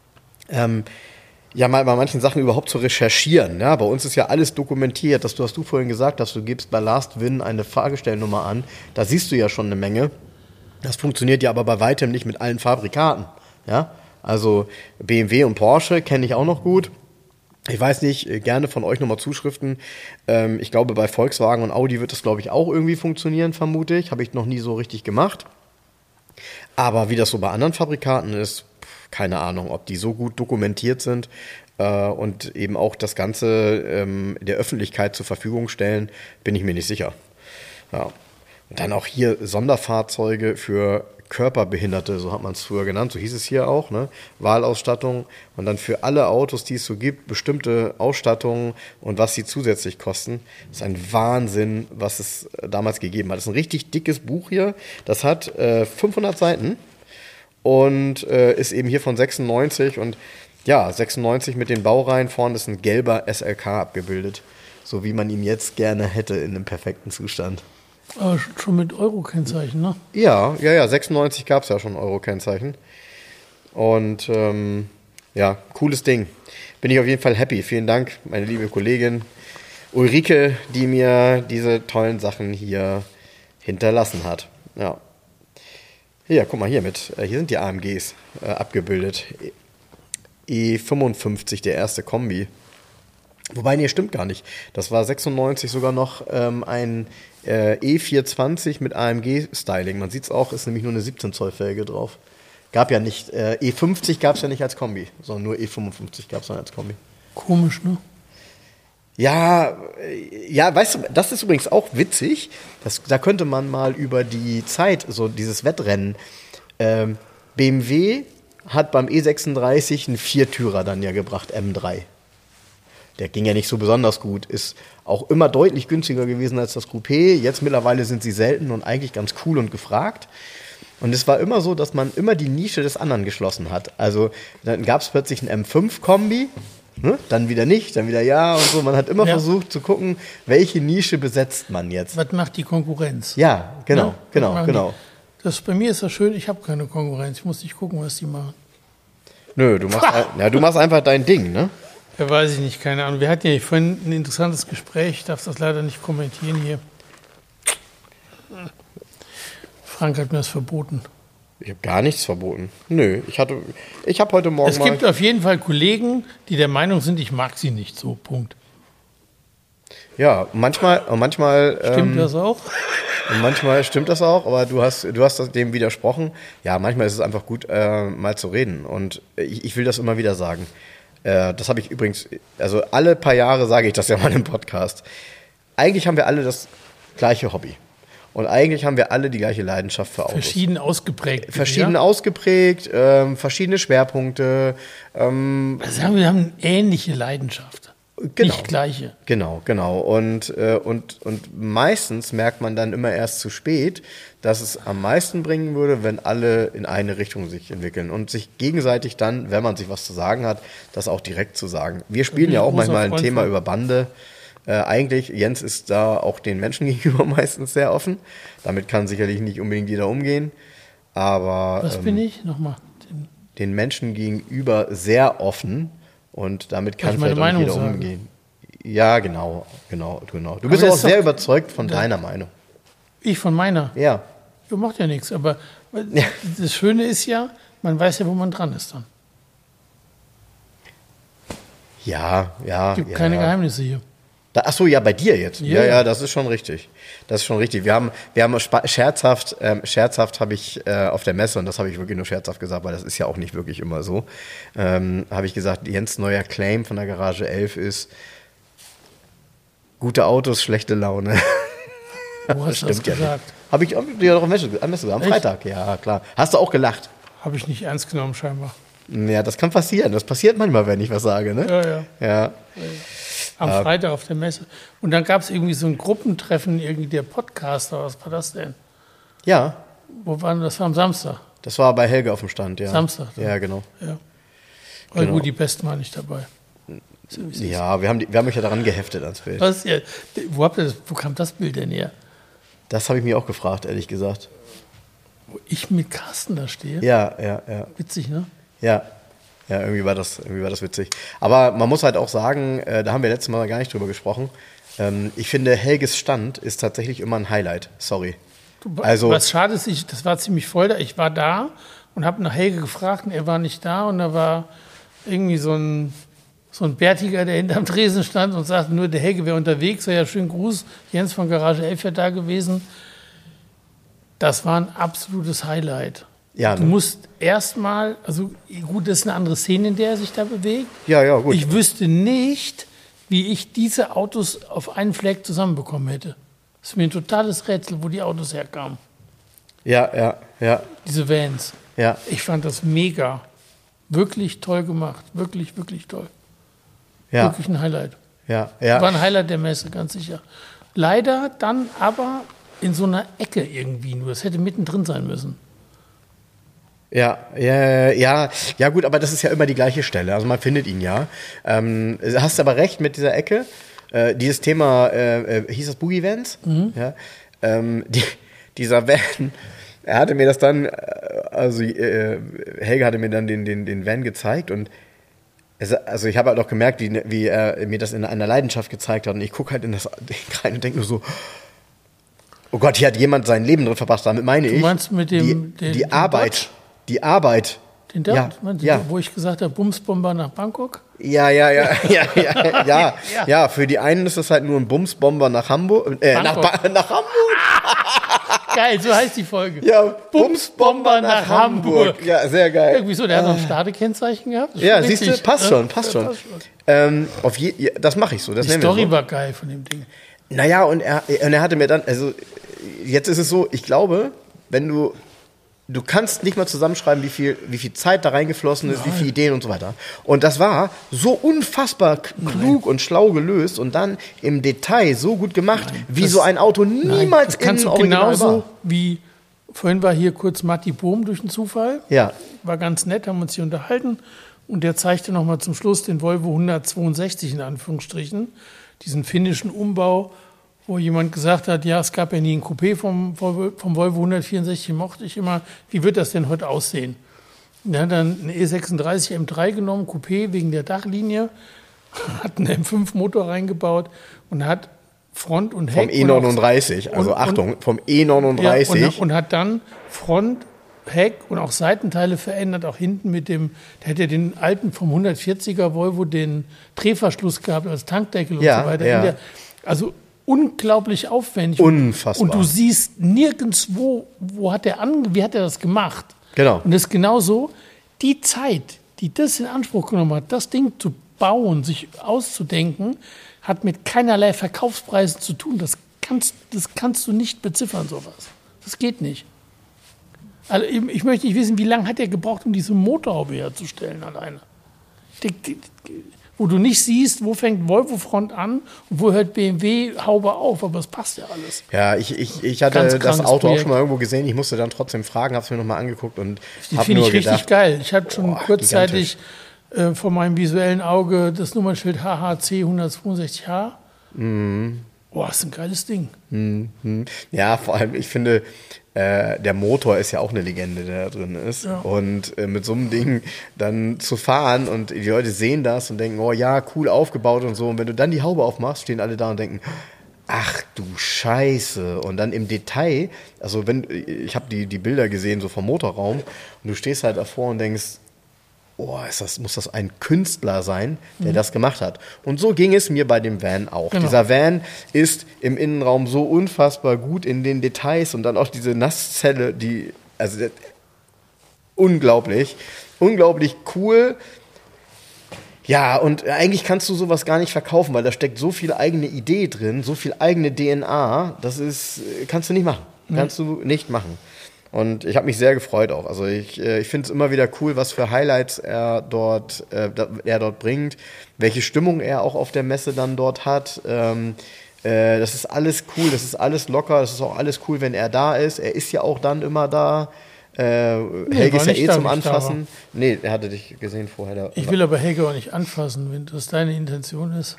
ja, mal bei manchen Sachen überhaupt zu recherchieren. Ja, bei uns ist ja alles dokumentiert. Das hast du vorhin gesagt, dass du gibst bei Last Win eine Fahrgestellnummer an. Da siehst du ja schon eine Menge. Das funktioniert ja aber bei weitem nicht mit allen Fabrikaten. Ja, also BMW und Porsche kenne ich auch noch gut. Ich weiß nicht, gerne von euch nochmal Zuschriften. Ich glaube, bei Volkswagen und Audi wird das, glaube ich, auch irgendwie funktionieren, vermute ich. Habe ich noch nie so richtig gemacht. Aber wie das so bei anderen Fabrikaten ist, keine Ahnung, ob die so gut dokumentiert sind und eben auch das Ganze der Öffentlichkeit zur Verfügung stellen, bin ich mir nicht sicher. Ja. Und dann auch hier Sonderfahrzeuge für Körperbehinderte, so hat man es früher genannt, so hieß es hier auch, ne? Wahlausstattung und dann für alle Autos, die es so gibt, bestimmte Ausstattungen und was sie zusätzlich kosten. Das ist ein Wahnsinn, was es damals gegeben hat. Das ist ein richtig dickes Buch hier, das hat 500 Seiten und ist eben hier von 96 und ja, 96 mit den Baureihen, vorne ist ein gelber SLK abgebildet, so wie man ihn jetzt gerne hätte in einem perfekten Zustand. Aber schon mit Euro-Kennzeichen, ne? Ja, 96 gab es ja schon Euro-Kennzeichen. Und ja, cooles Ding. Bin ich auf jeden Fall happy. Vielen Dank, meine liebe Kollegin Ulrike, die mir diese tollen Sachen hier hinterlassen hat. Ja. Hier, guck mal, hier sind die AMGs abgebildet. E55, der erste Kombi. Wobei, nee, stimmt gar nicht. Das war 96 sogar noch ein E420 mit AMG-Styling. Man sieht es auch, ist nämlich nur eine 17 Zoll Felge drauf. Gab ja nicht, E50 gab es ja nicht als Kombi, sondern nur E55 gab es dann als Kombi. Komisch, ne? Ja, weißt du, das ist übrigens auch witzig. Da könnte man mal über die Zeit, so dieses Wettrennen, BMW hat beim E36 einen Viertürer dann ja gebracht, M3. Der ging ja nicht so besonders gut, ist auch immer deutlich günstiger gewesen als das Coupé. Jetzt mittlerweile sind sie selten und eigentlich ganz cool und gefragt. Und es war immer so, dass man immer die Nische des anderen geschlossen hat. Also dann gab es plötzlich ein M5-Kombi, ne? Dann wieder nicht, dann wieder ja und so. Man hat immer versucht zu gucken, welche Nische besetzt man jetzt. Was macht die Konkurrenz? Ja, genau. Bei mir ist das schön, ich habe keine Konkurrenz. Ich muss nicht gucken, was die machen. Nö, du machst einfach dein Ding, ne? Ja, weiß ich nicht, keine Ahnung. Wir hatten ja vorhin ein interessantes Gespräch, ich darf das leider nicht kommentieren hier. Frank hat mir das verboten. Ich habe gar nichts verboten. Nö, ich habe heute Morgen Es gibt auf jeden Fall Kollegen, die der Meinung sind, ich mag sie nicht so, Punkt. Ja, manchmal stimmt das auch? Und manchmal stimmt das auch, aber du hast dem widersprochen. Ja, manchmal ist es einfach gut, mal zu reden. Und ich will das immer wieder sagen. Das habe ich übrigens, also alle paar Jahre sage ich das ja mal im Podcast. Eigentlich haben wir alle das gleiche Hobby. Und eigentlich haben wir alle die gleiche Leidenschaft für Autos. Verschieden ausgeprägt. Verschiedene Schwerpunkte. Also wir haben eine ähnliche Leidenschaft. Genau. Nicht gleiche. Genau. Und meistens merkt man dann immer erst zu spät, dass es am meisten bringen würde, wenn alle in eine Richtung sich entwickeln und sich gegenseitig dann, wenn man sich was zu sagen hat, das auch direkt zu sagen. Wir spielen ja auch manchmal ein Thema über Bande. Eigentlich, Jens ist da auch den Menschen gegenüber meistens sehr offen. Damit kann sicherlich nicht unbedingt jeder umgehen. Aber was bin ich? Nochmal. Den Menschen gegenüber sehr offen. Und damit kann vielleicht auch nicht jeder umgehen. Ja, genau. Du bist auch sehr überzeugt von deiner Meinung. Ich von meiner? Ja. Du macht ja nichts, aber das Schöne ist ja, man weiß ja, wo man dran ist dann. Ja. Es gibt keine Geheimnisse hier. Achso, ja, bei dir jetzt. Ja, das ist schon richtig. Wir haben scherzhaft habe ich auf der Messe, und das habe ich wirklich nur scherzhaft gesagt, weil das ist ja auch nicht wirklich immer so, habe ich gesagt, Jens' neuer Claim von der Garage 11 ist gute Autos, schlechte Laune. Wo hast du das gesagt? Habe ich dir doch am Messe gesagt, am Freitag. Ja, klar. Hast du auch gelacht? Habe ich nicht ernst genommen, scheinbar. Ja, das kann passieren. Das passiert manchmal, wenn ich was sage, ne? Ja. Am Freitag auf der Messe. Und dann gab es irgendwie so ein Gruppentreffen, irgendwie der Podcaster. Was war das denn? Ja. Wo war das? Das war am Samstag. Das war bei Helge auf dem Stand, ja. Samstag. Ja, genau. Ja. Aber gut, die Besten waren nicht dabei. Ja, wir haben euch ja daran geheftet ans Bild. Was? Ja, wo kam das Bild denn her? Das habe ich mir auch gefragt, ehrlich gesagt. Wo ich mit Carsten da stehe? Ja. Witzig, ne? Ja, irgendwie war das witzig. Aber man muss halt auch sagen, da haben wir letztes Mal gar nicht drüber gesprochen. Ich finde, Helges Stand ist tatsächlich immer ein Highlight. Sorry. Also, was schade ist, das war ziemlich voll da. Ich war da und habe nach Helge gefragt und er war nicht da. Und da war irgendwie so ein Bärtiger, der hinterm Tresen stand und sagte, nur der Helge wäre unterwegs. Ja, schönen Gruß. Jens von Garage 11 wäre da gewesen. Das war ein absolutes Highlight. Ja, Du musst erstmal, also gut, das ist eine andere Szene, in der er sich da bewegt. Ja, gut. Ich wüsste nicht, wie ich diese Autos auf einen Fleck zusammenbekommen hätte. Das ist mir ein totales Rätsel, wo die Autos herkamen. Ja. Diese Vans. Ja. Ich fand das mega. Wirklich toll gemacht. Wirklich, wirklich toll. Ja. Wirklich ein Highlight. Ja. War ein Highlight der Messe, ganz sicher. Leider dann aber in so einer Ecke irgendwie nur. Das hätte mittendrin sein müssen. Ja, gut, aber das ist ja immer die gleiche Stelle. Also man findet ihn ja. Hast aber recht mit dieser Ecke. Dieses Thema, hieß das Boogie Vans? Ja. Dieser Van, er hatte mir das dann, Helge hatte mir dann den Van gezeigt und also ich habe halt auch gemerkt, wie er mir das in einer Leidenschaft gezeigt hat und ich gucke halt in das Ding rein und denke nur so, oh Gott, hier hat jemand sein Leben drin verbracht. Damit meine ich, Du meinst mit dem die Arbeit. Die Arbeit. Den Dodge, wo ich gesagt habe, Bumsbomber nach Bangkok? Ja, für die einen ist das halt nur ein Bumsbomber nach Hamburg. Nach Hamburg. Geil, so heißt die Folge. Ja, Bumsbomber nach Hamburg. Ja, sehr geil. Irgendwie so, der hat noch ein Startekennzeichen gehabt. Ja, siehst du, passt schon. Das mache ich so. Das die Story war geil von dem Ding. Naja, und er hatte mir dann, also jetzt ist es so, ich glaube, wenn du kannst nicht mal zusammenschreiben, wie viel Zeit da reingeflossen ist, wie viele Ideen und so weiter. Und das war so unfassbar klug und schlau gelöst und dann im Detail so gut gemacht, wie so ein Auto niemals in Original genauso war. Wie vorhin war hier kurz Matti Bohm durch den Zufall. Ja. War ganz nett, haben uns hier unterhalten und der zeigte nochmal zum Schluss den Volvo 162 in Anführungsstrichen, diesen finnischen Umbau, wo jemand gesagt hat, ja, es gab ja nie ein Coupé vom Volvo 164, mochte ich immer. Wie wird das denn heute aussehen? Und er hat dann eine E36 M3 genommen, Coupé wegen der Dachlinie, hat einen M5-Motor reingebaut und hat Front und Heck. Vom E39, also Achtung, vom E39. Ja, und hat dann Front, Heck und auch Seitenteile verändert, auch hinten mit der hätte den alten vom 140er Volvo den Drehverschluss gehabt als Tankdeckel und so weiter. Ja. Also unglaublich aufwendig. Unfassbar. Und du siehst nirgendwo, wie hat er das gemacht? Genau. Und das ist genauso, die Zeit, die das in Anspruch genommen hat, das Ding zu bauen, sich auszudenken, hat mit keinerlei Verkaufspreisen zu tun. Das kannst du nicht beziffern, sowas. Das geht nicht. Also ich möchte nicht wissen, wie lange hat er gebraucht, um diese Motorhaube herzustellen alleine. Wo du nicht siehst, wo fängt Volvo-Front an und wo hört BMW-Haube auf, aber es passt ja alles. Ja, ich hatte das Auto auch schon mal irgendwo gesehen, ich musste dann trotzdem fragen, habe es mir nochmal angeguckt und habe nur gedacht, richtig geil. Ich hatte schon kurzzeitig vor meinem visuellen Auge das Nummernschild HHC 162H. Boah, ist ein geiles Ding. Ja, vor allem, ich finde, der Motor ist ja auch eine Legende, der da drin ist. Ja. Und mit so einem Ding dann zu fahren und die Leute sehen das und denken, oh ja, cool aufgebaut und so. Und wenn du dann die Haube aufmachst, stehen alle da und denken, ach du Scheiße. Und dann im Detail, also ich habe die Bilder gesehen, so vom Motorraum, und du stehst halt davor und denkst, oh, muss das ein Künstler sein, der das gemacht hat. Und so ging es mir bei dem Van auch. Genau. Dieser Van ist im Innenraum so unfassbar gut in den Details und dann auch diese Nasszelle, unglaublich cool. Ja, und eigentlich kannst du sowas gar nicht verkaufen, weil da steckt so viel eigene Idee drin, so viel eigene DNA, kannst du nicht machen. Kannst du nicht machen. Und ich habe mich sehr gefreut auch. Also ich finde es immer wieder cool, was für Highlights er dort bringt, welche Stimmung er auch auf der Messe dann dort hat. Das ist alles cool, das ist alles locker, das ist auch alles cool, wenn er da ist. Er ist ja auch dann immer da. Helge ist ja war nicht da, zum wie ich da war. Anfassen. Nee, er hatte dich gesehen vorher. Ich will aber Helge auch nicht anfassen, wenn das deine Intention ist.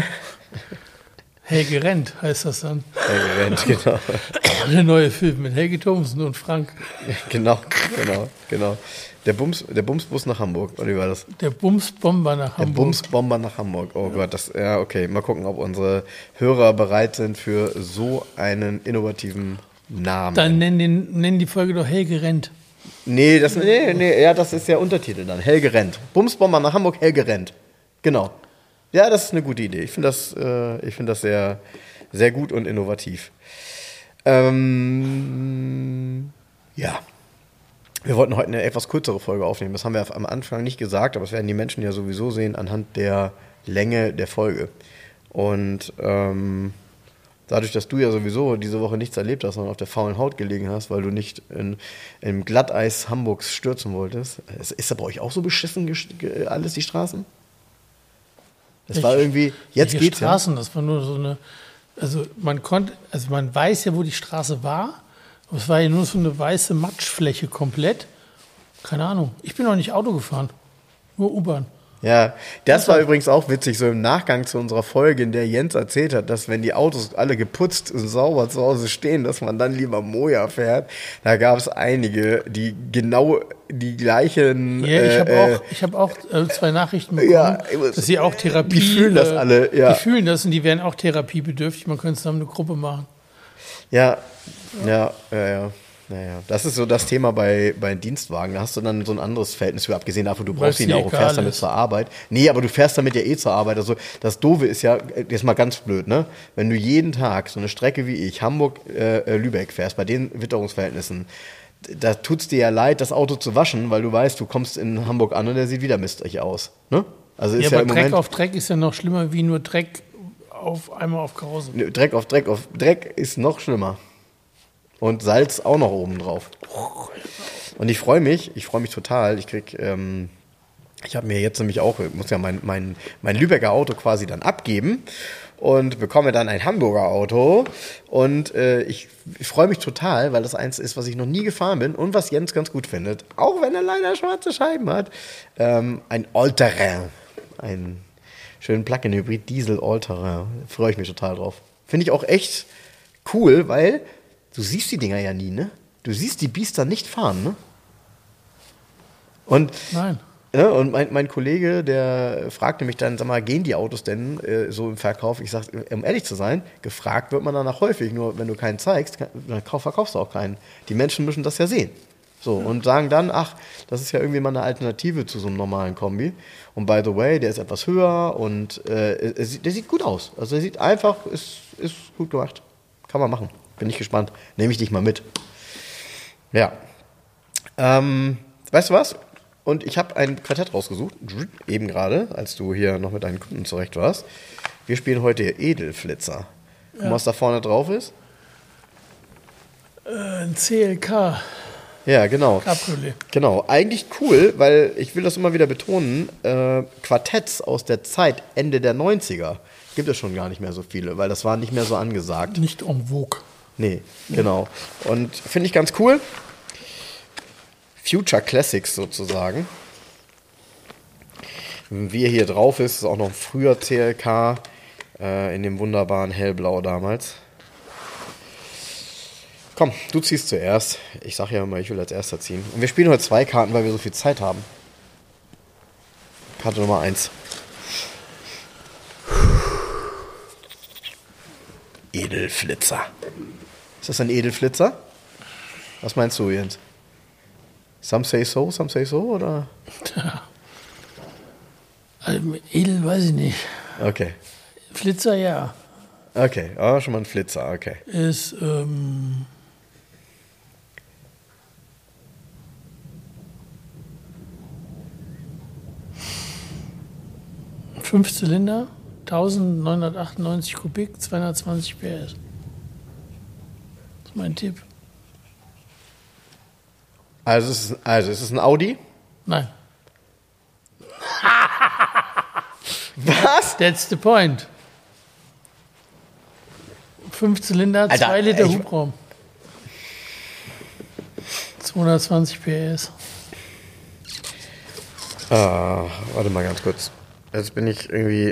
Helge rennt, heißt das dann. Helge rennt, genau. Der neue Film mit Helge Thomsen und Frank. Genau. Der Bumsbus nach Hamburg, oder wie war das? Der Bumsbomber nach Der Hamburg. Bumsbomber nach Hamburg. Oh Gott, okay. Mal gucken, ob unsere Hörer bereit sind für so einen innovativen Namen. Dann nennen die Folge doch Helge rennt. Nee, das ist der Untertitel dann. Helge rennt. Bumsbomber nach Hamburg, Helge rennt. Genau. Ja, das ist eine gute Idee. Ich finde das sehr, sehr gut und innovativ. Ja. Wir wollten heute eine etwas kürzere Folge aufnehmen. Das haben wir am Anfang nicht gesagt, aber das werden die Menschen ja sowieso sehen anhand der Länge der Folge. Und dadurch, dass du ja sowieso diese Woche nichts erlebt hast, sondern auf der faulen Haut gelegen hast, weil du nicht im Glatteis Hamburgs stürzen wolltest. Ist da bei euch auch so beschissen alles, die Straßen? Das war irgendwie, jetzt Welche geht's Straßen, das war nur so eine, man weiß ja, wo die Straße war, aber es war ja nur so eine weiße Matschfläche komplett. Keine Ahnung. Ich bin noch nicht Auto gefahren, nur U-Bahn. Ja, das war übrigens auch witzig, so im Nachgang zu unserer Folge, in der Jens erzählt hat, dass wenn die Autos alle geputzt und sauber zu Hause stehen, dass man dann lieber Moja fährt. Da gab es einige, die genau die gleichen... Ja, ich hab auch 2 Nachrichten bekommen, dass sie auch Therapie... Die fühlen das alle, ja. Die fühlen das und die wären auch therapiebedürftig. Man könnte zusammen eine Gruppe machen. Ja. Naja, das ist so das Thema bei Dienstwagen. Da hast du dann so ein anderes Verhältnis für, abgesehen davon, du brauchst ihn ja auch, du fährst damit zur Arbeit. Nee, aber du fährst damit ja zur Arbeit. Also das Doofe ist ja, jetzt mal ganz blöd, ne? Wenn du jeden Tag so eine Strecke wie ich, Hamburg-Lübeck fährst, bei den Witterungsverhältnissen, da tut's dir ja leid, das Auto zu waschen, weil du weißt, du kommst in Hamburg an und der sieht wieder mistig aus. Ne? Also ist Ja, ja aber im Dreck Moment, auf Dreck ist ja noch schlimmer wie nur Dreck einmal auf Krause. Dreck auf Dreck ist noch schlimmer. Und Salz auch noch oben drauf. Und ich freue mich total. Ich habe mir jetzt nämlich auch, ich muss ja mein Lübecker Auto quasi dann abgeben und bekomme dann ein Hamburger Auto. Und ich freue mich total, weil das eins ist, was ich noch nie gefahren bin und was Jens ganz gut findet. Auch wenn er leider schwarze Scheiben hat. Ein All-Terrain. Ein schönen Plug-in-Hybrid Diesel All-Terrain. Freue ich mich total drauf. Finde ich auch echt cool, weil du siehst die Dinger ja nie, ne? Du siehst die Biester nicht fahren, ne? Und, Nein. Ja, und mein Kollege, der fragte mich dann, sag mal, gehen die Autos denn so im Verkauf? Ich sag, um ehrlich zu sein, gefragt wird man danach häufig. Nur wenn du keinen zeigst, dann verkaufst du auch keinen. Die Menschen müssen das ja sehen. So, und sagen dann, ach, das ist ja irgendwie mal eine Alternative zu so einem normalen Kombi. Und by the way, der ist etwas höher und der sieht gut aus. Also der sieht einfach, ist gut gemacht. Kann man machen. Bin ich gespannt. Nehme ich dich mal mit. Ja. Weißt du was? Und ich habe ein Quartett rausgesucht, eben gerade, als du hier noch mit deinen Kunden zurecht warst. Wir spielen heute Edelflitzer. Ja. Und was da vorne drauf ist? Ein CLK. Ja, genau. Cabriolet. Genau. Eigentlich cool, weil ich will das immer wieder betonen, Quartetts aus der Zeit Ende der 90er gibt es schon gar nicht mehr so viele, weil das war nicht mehr so angesagt. Nicht en vogue. Nee, genau. Und finde ich ganz cool. Future Classics sozusagen. Wie er hier drauf ist auch noch ein früher CLK in dem wunderbaren Hellblau damals. Komm, du ziehst zuerst. Ich sag ja immer, ich will als erster ziehen. Und wir spielen heute 2 Karten, weil wir so viel Zeit haben. Karte Nummer 1. Edelflitzer. Ist das ein Edelflitzer? Was meinst du, Jens? Some say so, oder? Also, edel weiß ich nicht. Okay. Flitzer, ja. Okay, schon mal ein Flitzer, okay. Ist, 5 Zylinder, 1998 Kubik, 220 PS. Das ist mein Tipp. Also ist es ein Audi? Nein. Was? That's the point. 5 Zylinder, Alter, 2 Liter Hubraum. 220 PS. Warte mal ganz kurz. Jetzt bin ich irgendwie.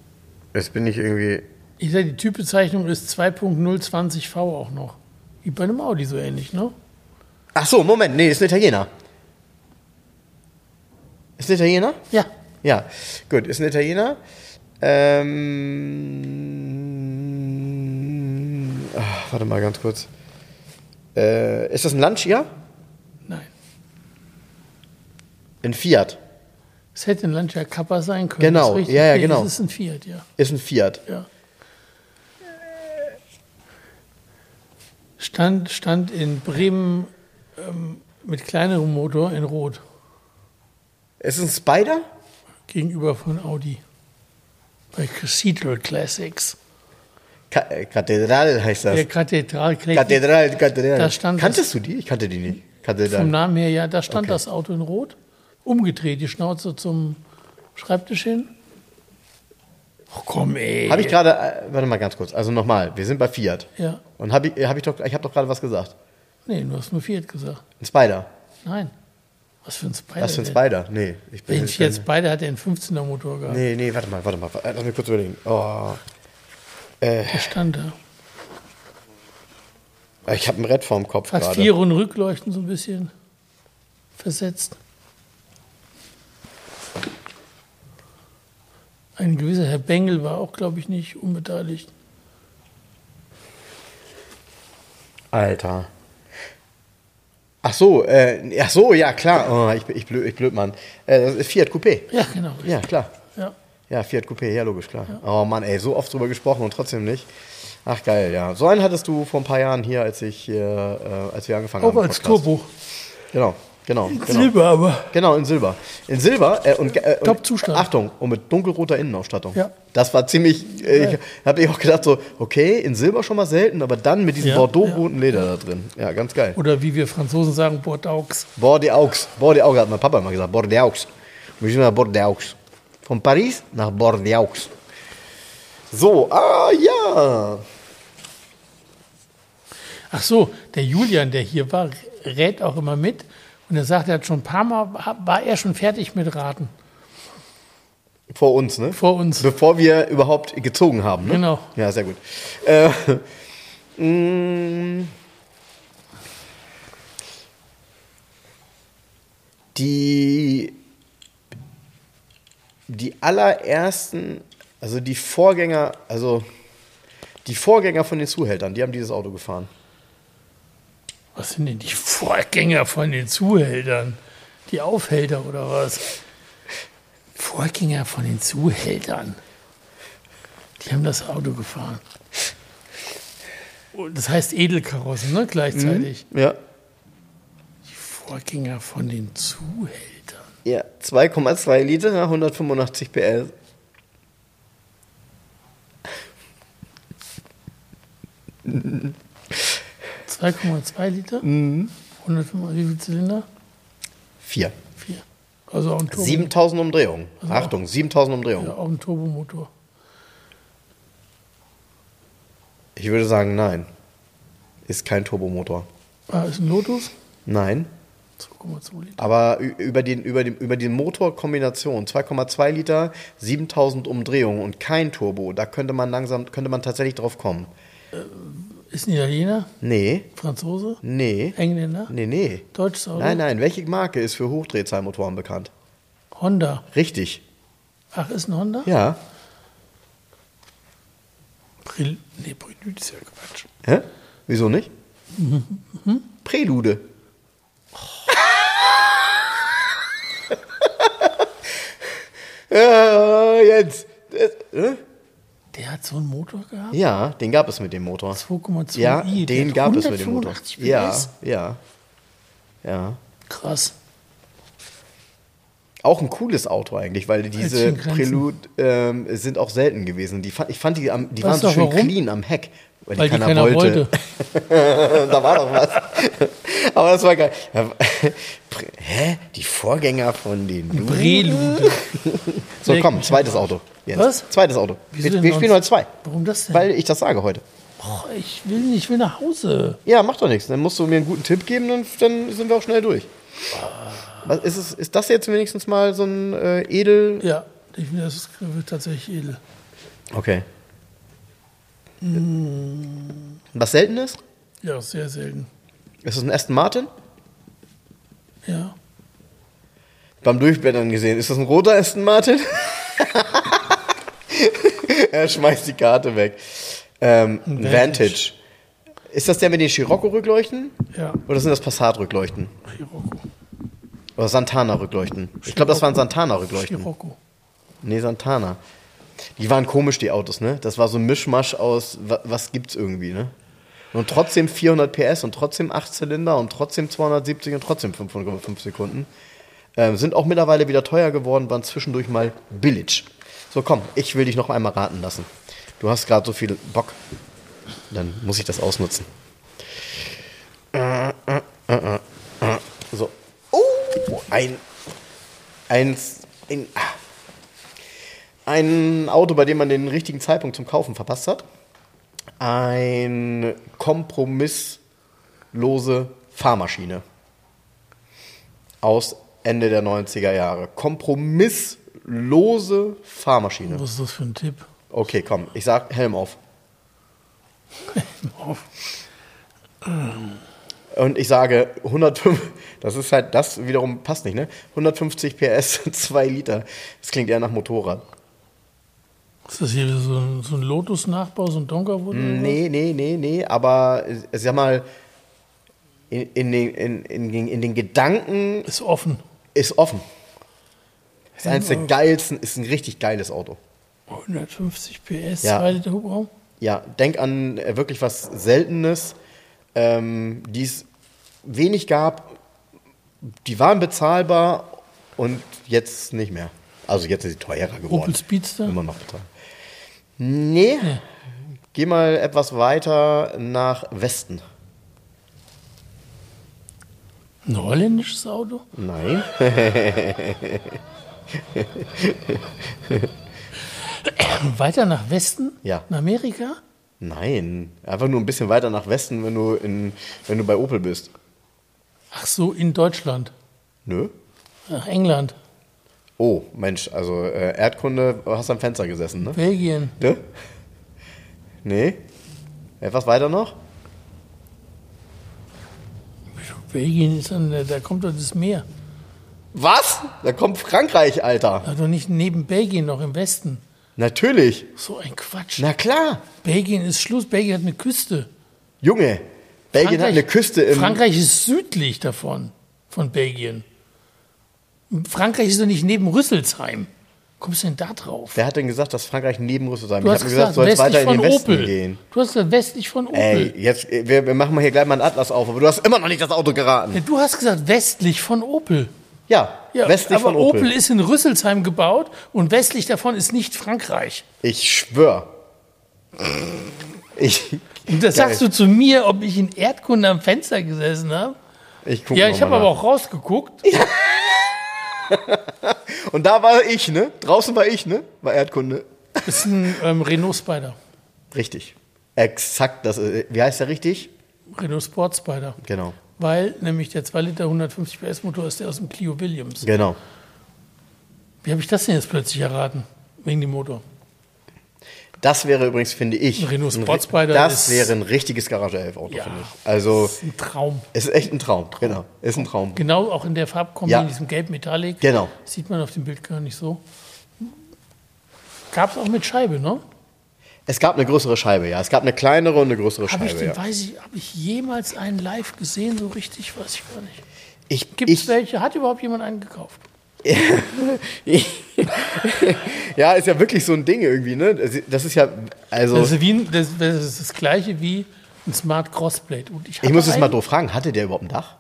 Ich sag, die Typbezeichnung ist 2.020V auch noch. Wie bei einem Audi so ähnlich, ne? Ach so, Moment, nee, ist ein Italiener. Ist ein Italiener? Ja. Ja, gut, ist ein Italiener. Warte mal ganz kurz. Ist das ein Lancia? Nein. Ein Fiat? Es hätte ein Lancia Kappa sein können. Genau, ist richtig. ja, Nee, genau. Es ist ein Fiat, ja. Ist ein Fiat. Ja. Stand in Bremen mit kleinerem Motor in Rot. Ist es ein Spider? Gegenüber von Audi. Bei Cathedral Classics. Kathedral heißt das. Der Kathedral Kathedral. Da stand Kanntest du die? Ich kannte die nicht. Kathedral. vom Namen her, ja, da stand Okay. das Auto in Rot. Umgedreht, die Schnauze zum Schreibtisch hin. Ach komm, ey. Habe ich gerade, warte mal ganz kurz, also nochmal, wir sind bei Fiat. Ja. Und ich habe doch gerade was gesagt. Nee, du hast nur Fiat gesagt. Ein Spider. Nein. Was für ein Spider? Was für ein denn? Spider? Nee. Den Fiat Spider hat er einen 15er Motor gehabt. Nee, warte mal. Lass mich kurz überlegen. Oh. Der stand da. Ich habe ein Red vorm Kopf Fast gerade. 4 Runden Rückleuchten so ein bisschen versetzt. Ein gewisser Herr Bengel war auch, glaube ich, nicht unbeteiligt. Alter. Ach so, ja, klar. Oh, ich blöd, Mann. Das ist Fiat Coupé. Ja, genau. Ja, klar. Ja. Ja, Fiat Coupé, ja, logisch, klar. Ja. Oh Mann, ey, so oft drüber gesprochen und trotzdem nicht. Ach, geil, ja. So einen hattest du vor ein paar Jahren hier, als wir angefangen haben. Auch als Podcast. Turbo. Genau. Silber aber. Genau, in Silber. In Silber und Top-Zustand. Achtung, und mit dunkelroter Innenausstattung. Ja. Das war ziemlich, habe ich auch gedacht so, okay, in Silber schon mal selten, aber dann mit diesem Ja, Bordeaux-roten Leder da drin. Ja, ganz geil. Oder wie wir Franzosen sagen, Bordeaux. Bordeaux hat mein Papa immer gesagt, Bordeaux. Wir sind nach Bordeaux. Von Paris nach Bordeaux. So, ja. Ach so, der Julian, der hier war, rät auch immer mit. Und er sagt, er hat schon ein paar Mal, war er schon fertig mit Raten. Vor uns, ne? Vor uns. Bevor wir überhaupt gezogen haben, ne? Genau. Ja, sehr gut. Die allerersten, also die Vorgänger von den Zuhältern, die haben dieses Auto gefahren. Was sind denn die Vorgänger von den Zuhältern? Die Aufhälter oder was? Vorgänger von den Zuhältern. Die haben das Auto gefahren. Und das heißt Edelkarossen, ne? Gleichzeitig. Ja. Die Vorgänger von den Zuhältern. Ja, 2,2 Liter, 185 PS. Mhm. 2,2 Liter? 105, wie viele Zylinder? 4. 4. Also auch ein Turbo. 7000 Umdrehungen. Also Achtung, 7000 Umdrehungen. Ja, auch ein Turbomotor. Ich würde sagen, nein. Ist kein Turbomotor. Ah, ist ein Lotus? Nein. 2,2 Liter. Aber über die Motorkombination 2,2 Liter, 7000 Umdrehungen und kein Turbo, da könnte man tatsächlich drauf kommen. Ist ein Italiener? Nee. Franzose? Nee. Engländer? Nee. Deutsches Auto? Nein. Welche Marke ist für Hochdrehzahlmotoren bekannt? Honda. Richtig. Ach, ist ein Honda? Ja. Prelude ist ja Quatsch. Hä? Wieso nicht? Prelude. Jetzt. Der hat so einen Motor gehabt? Ja, den gab es mit dem Motor. 2,2 Ja, i. Der den hat gab es mit dem Motor. 185 PS. Ja. Krass. Auch ein cooles Auto eigentlich, weil diese Häldchen Prelude sind auch selten gewesen. Ich fand die waren Weißt so du schön warum? clean am Heck, Weil die keiner wollte. Da war doch was. Aber das war geil. Hä? Die Vorgänger von den Prelude. So, komm, zweites Auto. Jens. Was? Zweites Auto. Wieso Wir denn spielen sonst? heute 2. Warum das denn? Weil ich das sage heute. Ich will nach Hause. Ja, macht doch nichts. Dann musst du mir einen guten Tipp geben und dann sind wir auch schnell durch. Was, ist das jetzt wenigstens mal so ein edel... Ja, ich finde, das wird tatsächlich edel. Okay. Was Seltenes? Ja, sehr selten. Ist das ein Aston Martin? Ja. Beim Durchblättern gesehen. Ist das ein roter Aston Martin? Er schmeißt die Karte weg. Vantage. Ist das der mit den Scirocco-Rückleuchten? Ja. Oder sind das Passat-Rückleuchten? Scirocco. Oder Santana-Rückleuchten? Ich glaube, das waren Santana-Rückleuchten. Scirocco. Nee, Santana. Die waren komisch, die Autos, ne? Das war so ein Mischmasch aus, was gibt's irgendwie, ne? Und trotzdem 400 PS und trotzdem 8 Zylinder und trotzdem 270 und trotzdem 5,5 Sekunden. Sind auch mittlerweile wieder teuer geworden, waren zwischendurch mal billig. So, komm, ich will dich noch einmal raten lassen. Du hast gerade so viel Bock. Dann muss ich das ausnutzen. So. Oh, ein Auto, bei dem man den richtigen Zeitpunkt zum Kaufen verpasst hat. Eine kompromisslose Fahrmaschine. Aus Ende der 90er Jahre. Kompromisslose Fahrmaschine. Was ist das für ein Tipp? Okay, komm, ich sag Helm auf. Und ich sage 105, das ist halt, das wiederum passt nicht, ne? 150 PS, 2 Liter. Das klingt eher nach Motorrad. Ist das hier so ein Lotus-Nachbau, so ein Donkerwood? Nee, aber ich sag mal, in den Gedanken Ist offen. ist offen. Das ist eines der geilsten, ist ein richtig geiles Auto. 150 PS, Ja. 2 Liter Hubraum. Ja, denk an wirklich was Seltenes, die es wenig gab. Die waren bezahlbar und jetzt nicht mehr. Also jetzt ist sie teurer geworden. Opel Speedster. Immer noch bezahlbar. Nee, geh mal etwas weiter nach Westen. Ein holländisches Auto? Nein. Weiter nach Westen? Ja. Nach Amerika? Nein. Einfach nur ein bisschen weiter nach Westen, wenn du bei Opel bist. Ach so, in Deutschland. Nö. Nach England. Oh, Mensch, also Erdkunde, hast am Fenster gesessen, ne? Belgien. Ne? Nee. Etwas weiter noch? Belgien ist da kommt doch das Meer. Was? Da kommt Frankreich, Alter. Ja, doch nicht neben Belgien, noch im Westen. Natürlich. So ein Quatsch. Na klar. Belgien ist Schluss. Belgien hat eine Küste. Junge, Belgien hat eine Küste im... Frankreich ist südlich davon, von Belgien. Frankreich ist doch nicht neben Rüsselsheim. Kommst du denn da drauf? Wer hat denn gesagt, dass Frankreich neben Rüsselsheim? Du Ich hast habe gesagt, gesagt, du sollst weiter westlich in den von Westen Opel. gehen. Du hast gesagt, westlich von Opel. Ey, jetzt, wir machen mal hier gleich mal einen Atlas auf, aber du hast immer noch nicht das Auto geraten. Ja, du hast gesagt, westlich von Opel. Ja, westlich aber von Opel. Opel ist in Rüsselsheim gebaut und westlich davon ist nicht Frankreich. Ich schwör. Und das sagst du zu mir, ob ich in Erdkunde am Fenster gesessen habe? Ich guck Ja, noch ich habe mal aber nach. auch rausgeguckt. Und da war ich, ne? Draußen war ich, ne? War Erdkunde. Das ist ein Renault Spider. Richtig. Exakt, wie heißt der richtig? Renault Sport Spider. Genau. Weil nämlich der 2 Liter 150 PS Motor ist der aus dem Clio Williams. Genau. Wie habe ich das denn jetzt plötzlich erraten? Wegen dem Motor. Das wäre übrigens, finde ich, Ein Renault Sport Spider das ist- wäre ein richtiges Garage-11-Auto, Ja, finde ich. Also, Das ist ein Traum. es ist echt ein Traum. Genau, ist ein Traum. Genau, auch in der Farbkombi, Ja. in diesem Gelb Metallic. Genau. Sieht man auf dem Bild gar nicht so. Gab es auch mit Scheibe, ne? Es gab eine größere Scheibe, ja. Es gab eine kleinere und eine größere Habe ich Scheibe, den, ja. habe ich jemals einen live gesehen, so richtig, weiß ich gar nicht. Ich, Gibt es ich, welche? Hat überhaupt jemand einen gekauft? ja, ist ja wirklich so ein Ding irgendwie, ne? Das ist ja, also, Das ist, das ist das gleiche wie ein Smart Crossplate. Und ich muss jetzt mal doof fragen, hatte der überhaupt ein Dach?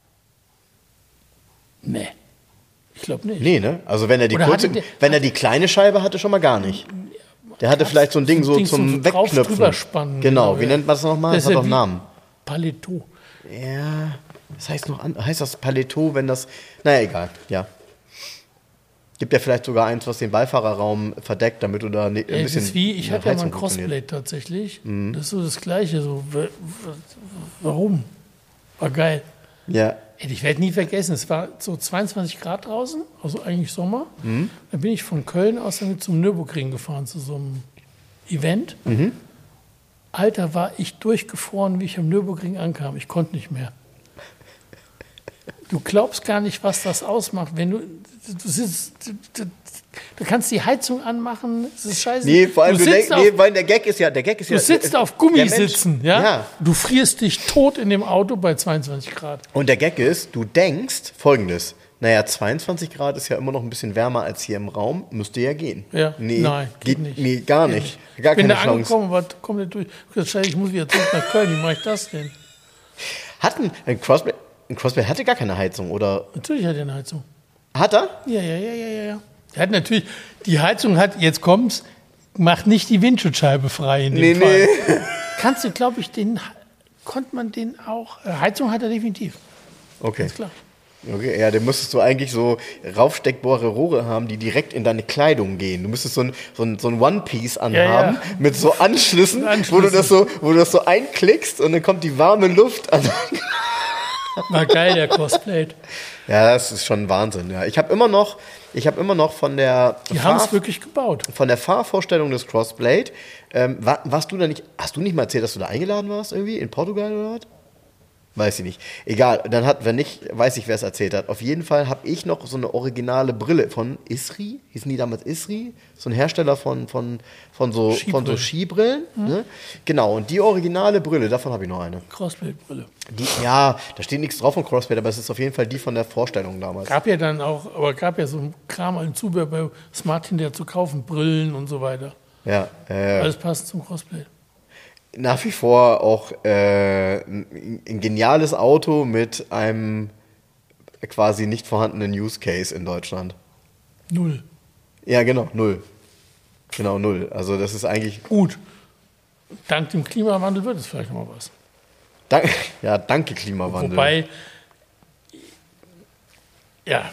Nee. Ich glaube nicht. Nee, ne? Also wenn er die Oder kurze, hatte der- wenn er die kleine Scheibe hatte, schon mal gar nicht. Der hatte vielleicht so ein Ding so zum drauf Wegknöpfen. drüberspannen. Genau, wie nennt man das nochmal? Das ist hat ja doch einen wie Namen. Paletot. Ja, das heißt noch heißt das Paletot, wenn das. Naja, egal, ja. Gibt ja vielleicht sogar eins, was den Beifahrerraum verdeckt, damit du da ein bisschen... Das ist wie, ich hatte ja mal ein Heizung Crossblade tatsächlich. Das ist so das Gleiche. So, warum? War geil. Ja. Ich werde nie vergessen, es war so 22 Grad draußen, also eigentlich Sommer. Dann bin ich von Köln aus damit zum Nürburgring gefahren, zu so einem Event. Alter, war ich durchgefroren, wie ich am Nürburgring ankam. Ich konnte nicht mehr. Du glaubst gar nicht, was das ausmacht, wenn du sitzt, du kannst die Heizung anmachen, das ist scheiße. Nee, vor allem weil der Gag ist ja... Du sitzt auf Gummisitzen, ja? Du frierst dich tot in dem Auto bei 22 Grad. Und der Gag ist, du denkst Folgendes, naja, 22 Grad ist ja immer noch ein bisschen wärmer als hier im Raum, müsste ja gehen. Ja, nee, nein, geht nicht. Nee, gar nicht. Gar ich bin keine da Chance. angekommen, war komplett durch. Ich muss wieder zurück nach Köln, wie mache ich das denn? Ein Crossblade hatte gar keine Heizung, oder? Natürlich hat er eine Heizung. Hat er? Ja. Er hat natürlich, die Heizung hat, jetzt kommt's, macht nicht die Windschutzscheibe frei in dem Fall. Nee. Kannst du, glaube ich, konnte man den auch, Heizung hat er definitiv. Okay. Ganz klar. Okay, ja, dann müsstest du eigentlich so raufsteckbare Rohre haben, die direkt in deine Kleidung gehen. Du müsstest so ein One-Piece anhaben mit so Anschlüssen, wo du das so einklickst und dann kommt die warme Luft an. War geil, der Crossblade. Ja, das ist schon Wahnsinn. Ja. Ich habe immer noch von der Die haben es wirklich gebaut. Von der Fahrvorstellung des Crossblade, warst du da nicht, hast du nicht mal erzählt, dass du da eingeladen warst irgendwie in Portugal oder was? Weiß ich nicht. Egal, wenn nicht, weiß ich, wer es erzählt hat. Auf jeden Fall habe ich noch so eine originale Brille von Isri. Hießen die damals Isri? So ein Hersteller von so Skibrillen. Ne? Genau, und die originale Brille, davon habe ich noch eine. Crossblade-Brille. Ja, da steht nichts drauf von Crossblade, aber es ist auf jeden Fall die von der Vorstellung damals. Gab ja so ein Kram an Zubehör bei Smart hinterher zu kaufen, Brillen und so weiter. Ja. Alles passt zum Crossblade. Nach wie vor auch ein geniales Auto mit einem quasi nicht vorhandenen Use Case in Deutschland. 0. Ja, genau, 0. Genau, 0. Also das ist eigentlich... Gut. Dank dem Klimawandel wird es vielleicht noch mal was. Danke Klimawandel. Wobei, ja,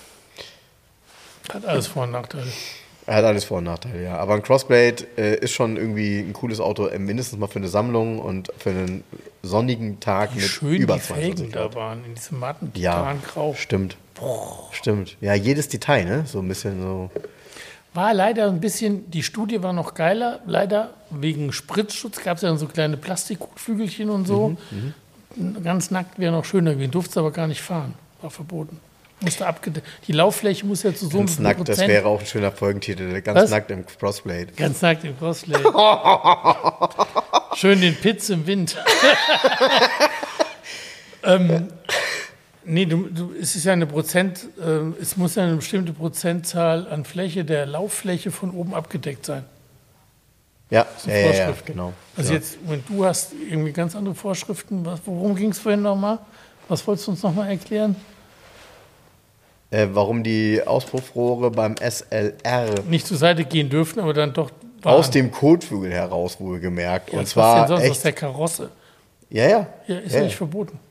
hat alles Vor- und Nachteile. Er hat alles Vor- und Nachteile, ja. Aber ein Crossblade ist schon irgendwie ein cooles Auto, mindestens mal für eine Sammlung und für einen sonnigen Tag mit über 20 Felgen da waren, in diesem matten Grau. Stimmt. Stimmt. Ja, jedes Detail, ne? So ein bisschen so. War leider ein bisschen, die Studie war noch geiler, leider wegen Spritzschutz gab es ja dann so kleine Plastikkotflügelchen und so. Ganz nackt wäre noch schöner gewesen, durfte aber gar nicht fahren, war verboten. Musste die Lauffläche muss ja zu so einem Ganz nackt, das wäre auch ein schöner Folgentitel. Nackt im Crossblade. Ganz nackt im Crossblade. Schön den Pitz im Wind. Nee, es ist ja es muss ja eine bestimmte Prozentzahl an Fläche der Lauffläche von oben abgedeckt sein. Ja, ja, genau. Also jetzt, du hast irgendwie ganz andere Vorschriften. Worum ging es vorhin nochmal? Was wolltest du uns nochmal erklären? Warum die Auspuffrohre beim SLR nicht zur Seite gehen dürfen, aber dann doch waren. Aus dem Kotflügel heraus wohlgemerkt. Ja, und zwar was denn sonst echt aus der Karosse. Ja, ist ja nicht verboten.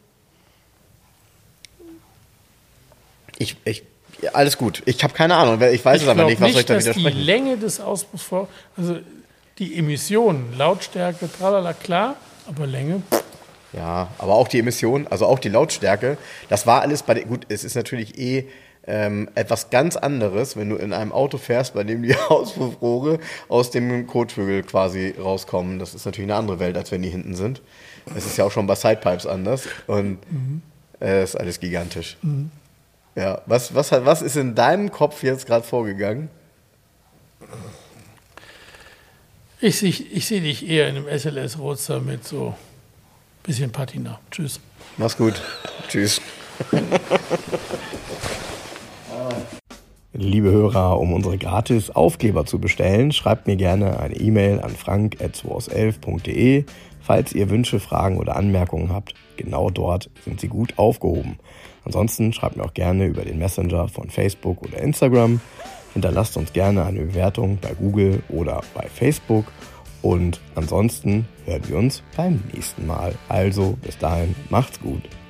Alles gut. Ich habe keine Ahnung. Ich weiß es aber nicht, was soll ich da widersprechen. Die Länge des Auspuffs, also die Emissionen, Lautstärke, tralala, klar, aber Länge. Ja, aber auch die Emissionen, also auch die Lautstärke, das war alles gut, es ist natürlich etwas ganz anderes, wenn du in einem Auto fährst, bei dem die Auspuffrohre aus dem Kotflügel quasi rauskommen. Das ist natürlich eine andere Welt, als wenn die hinten sind. Das ist ja auch schon bei Sidepipes anders und ist alles gigantisch. Ja, was ist in deinem Kopf jetzt gerade vorgegangen? Ich sehe dich eher in einem SLS-Roadster mit so ein bisschen Patina. Tschüss. Mach's gut. Tschüss. Liebe Hörer, um unsere gratis Aufkleber zu bestellen, schreibt mir gerne eine E-Mail an frank@2aus11.de. Falls ihr Wünsche, Fragen oder Anmerkungen habt, genau dort sind sie gut aufgehoben. Ansonsten schreibt mir auch gerne über den Messenger von Facebook oder Instagram. Hinterlasst uns gerne eine Bewertung bei Google oder bei Facebook. Und ansonsten hören wir uns beim nächsten Mal. Also bis dahin, macht's gut.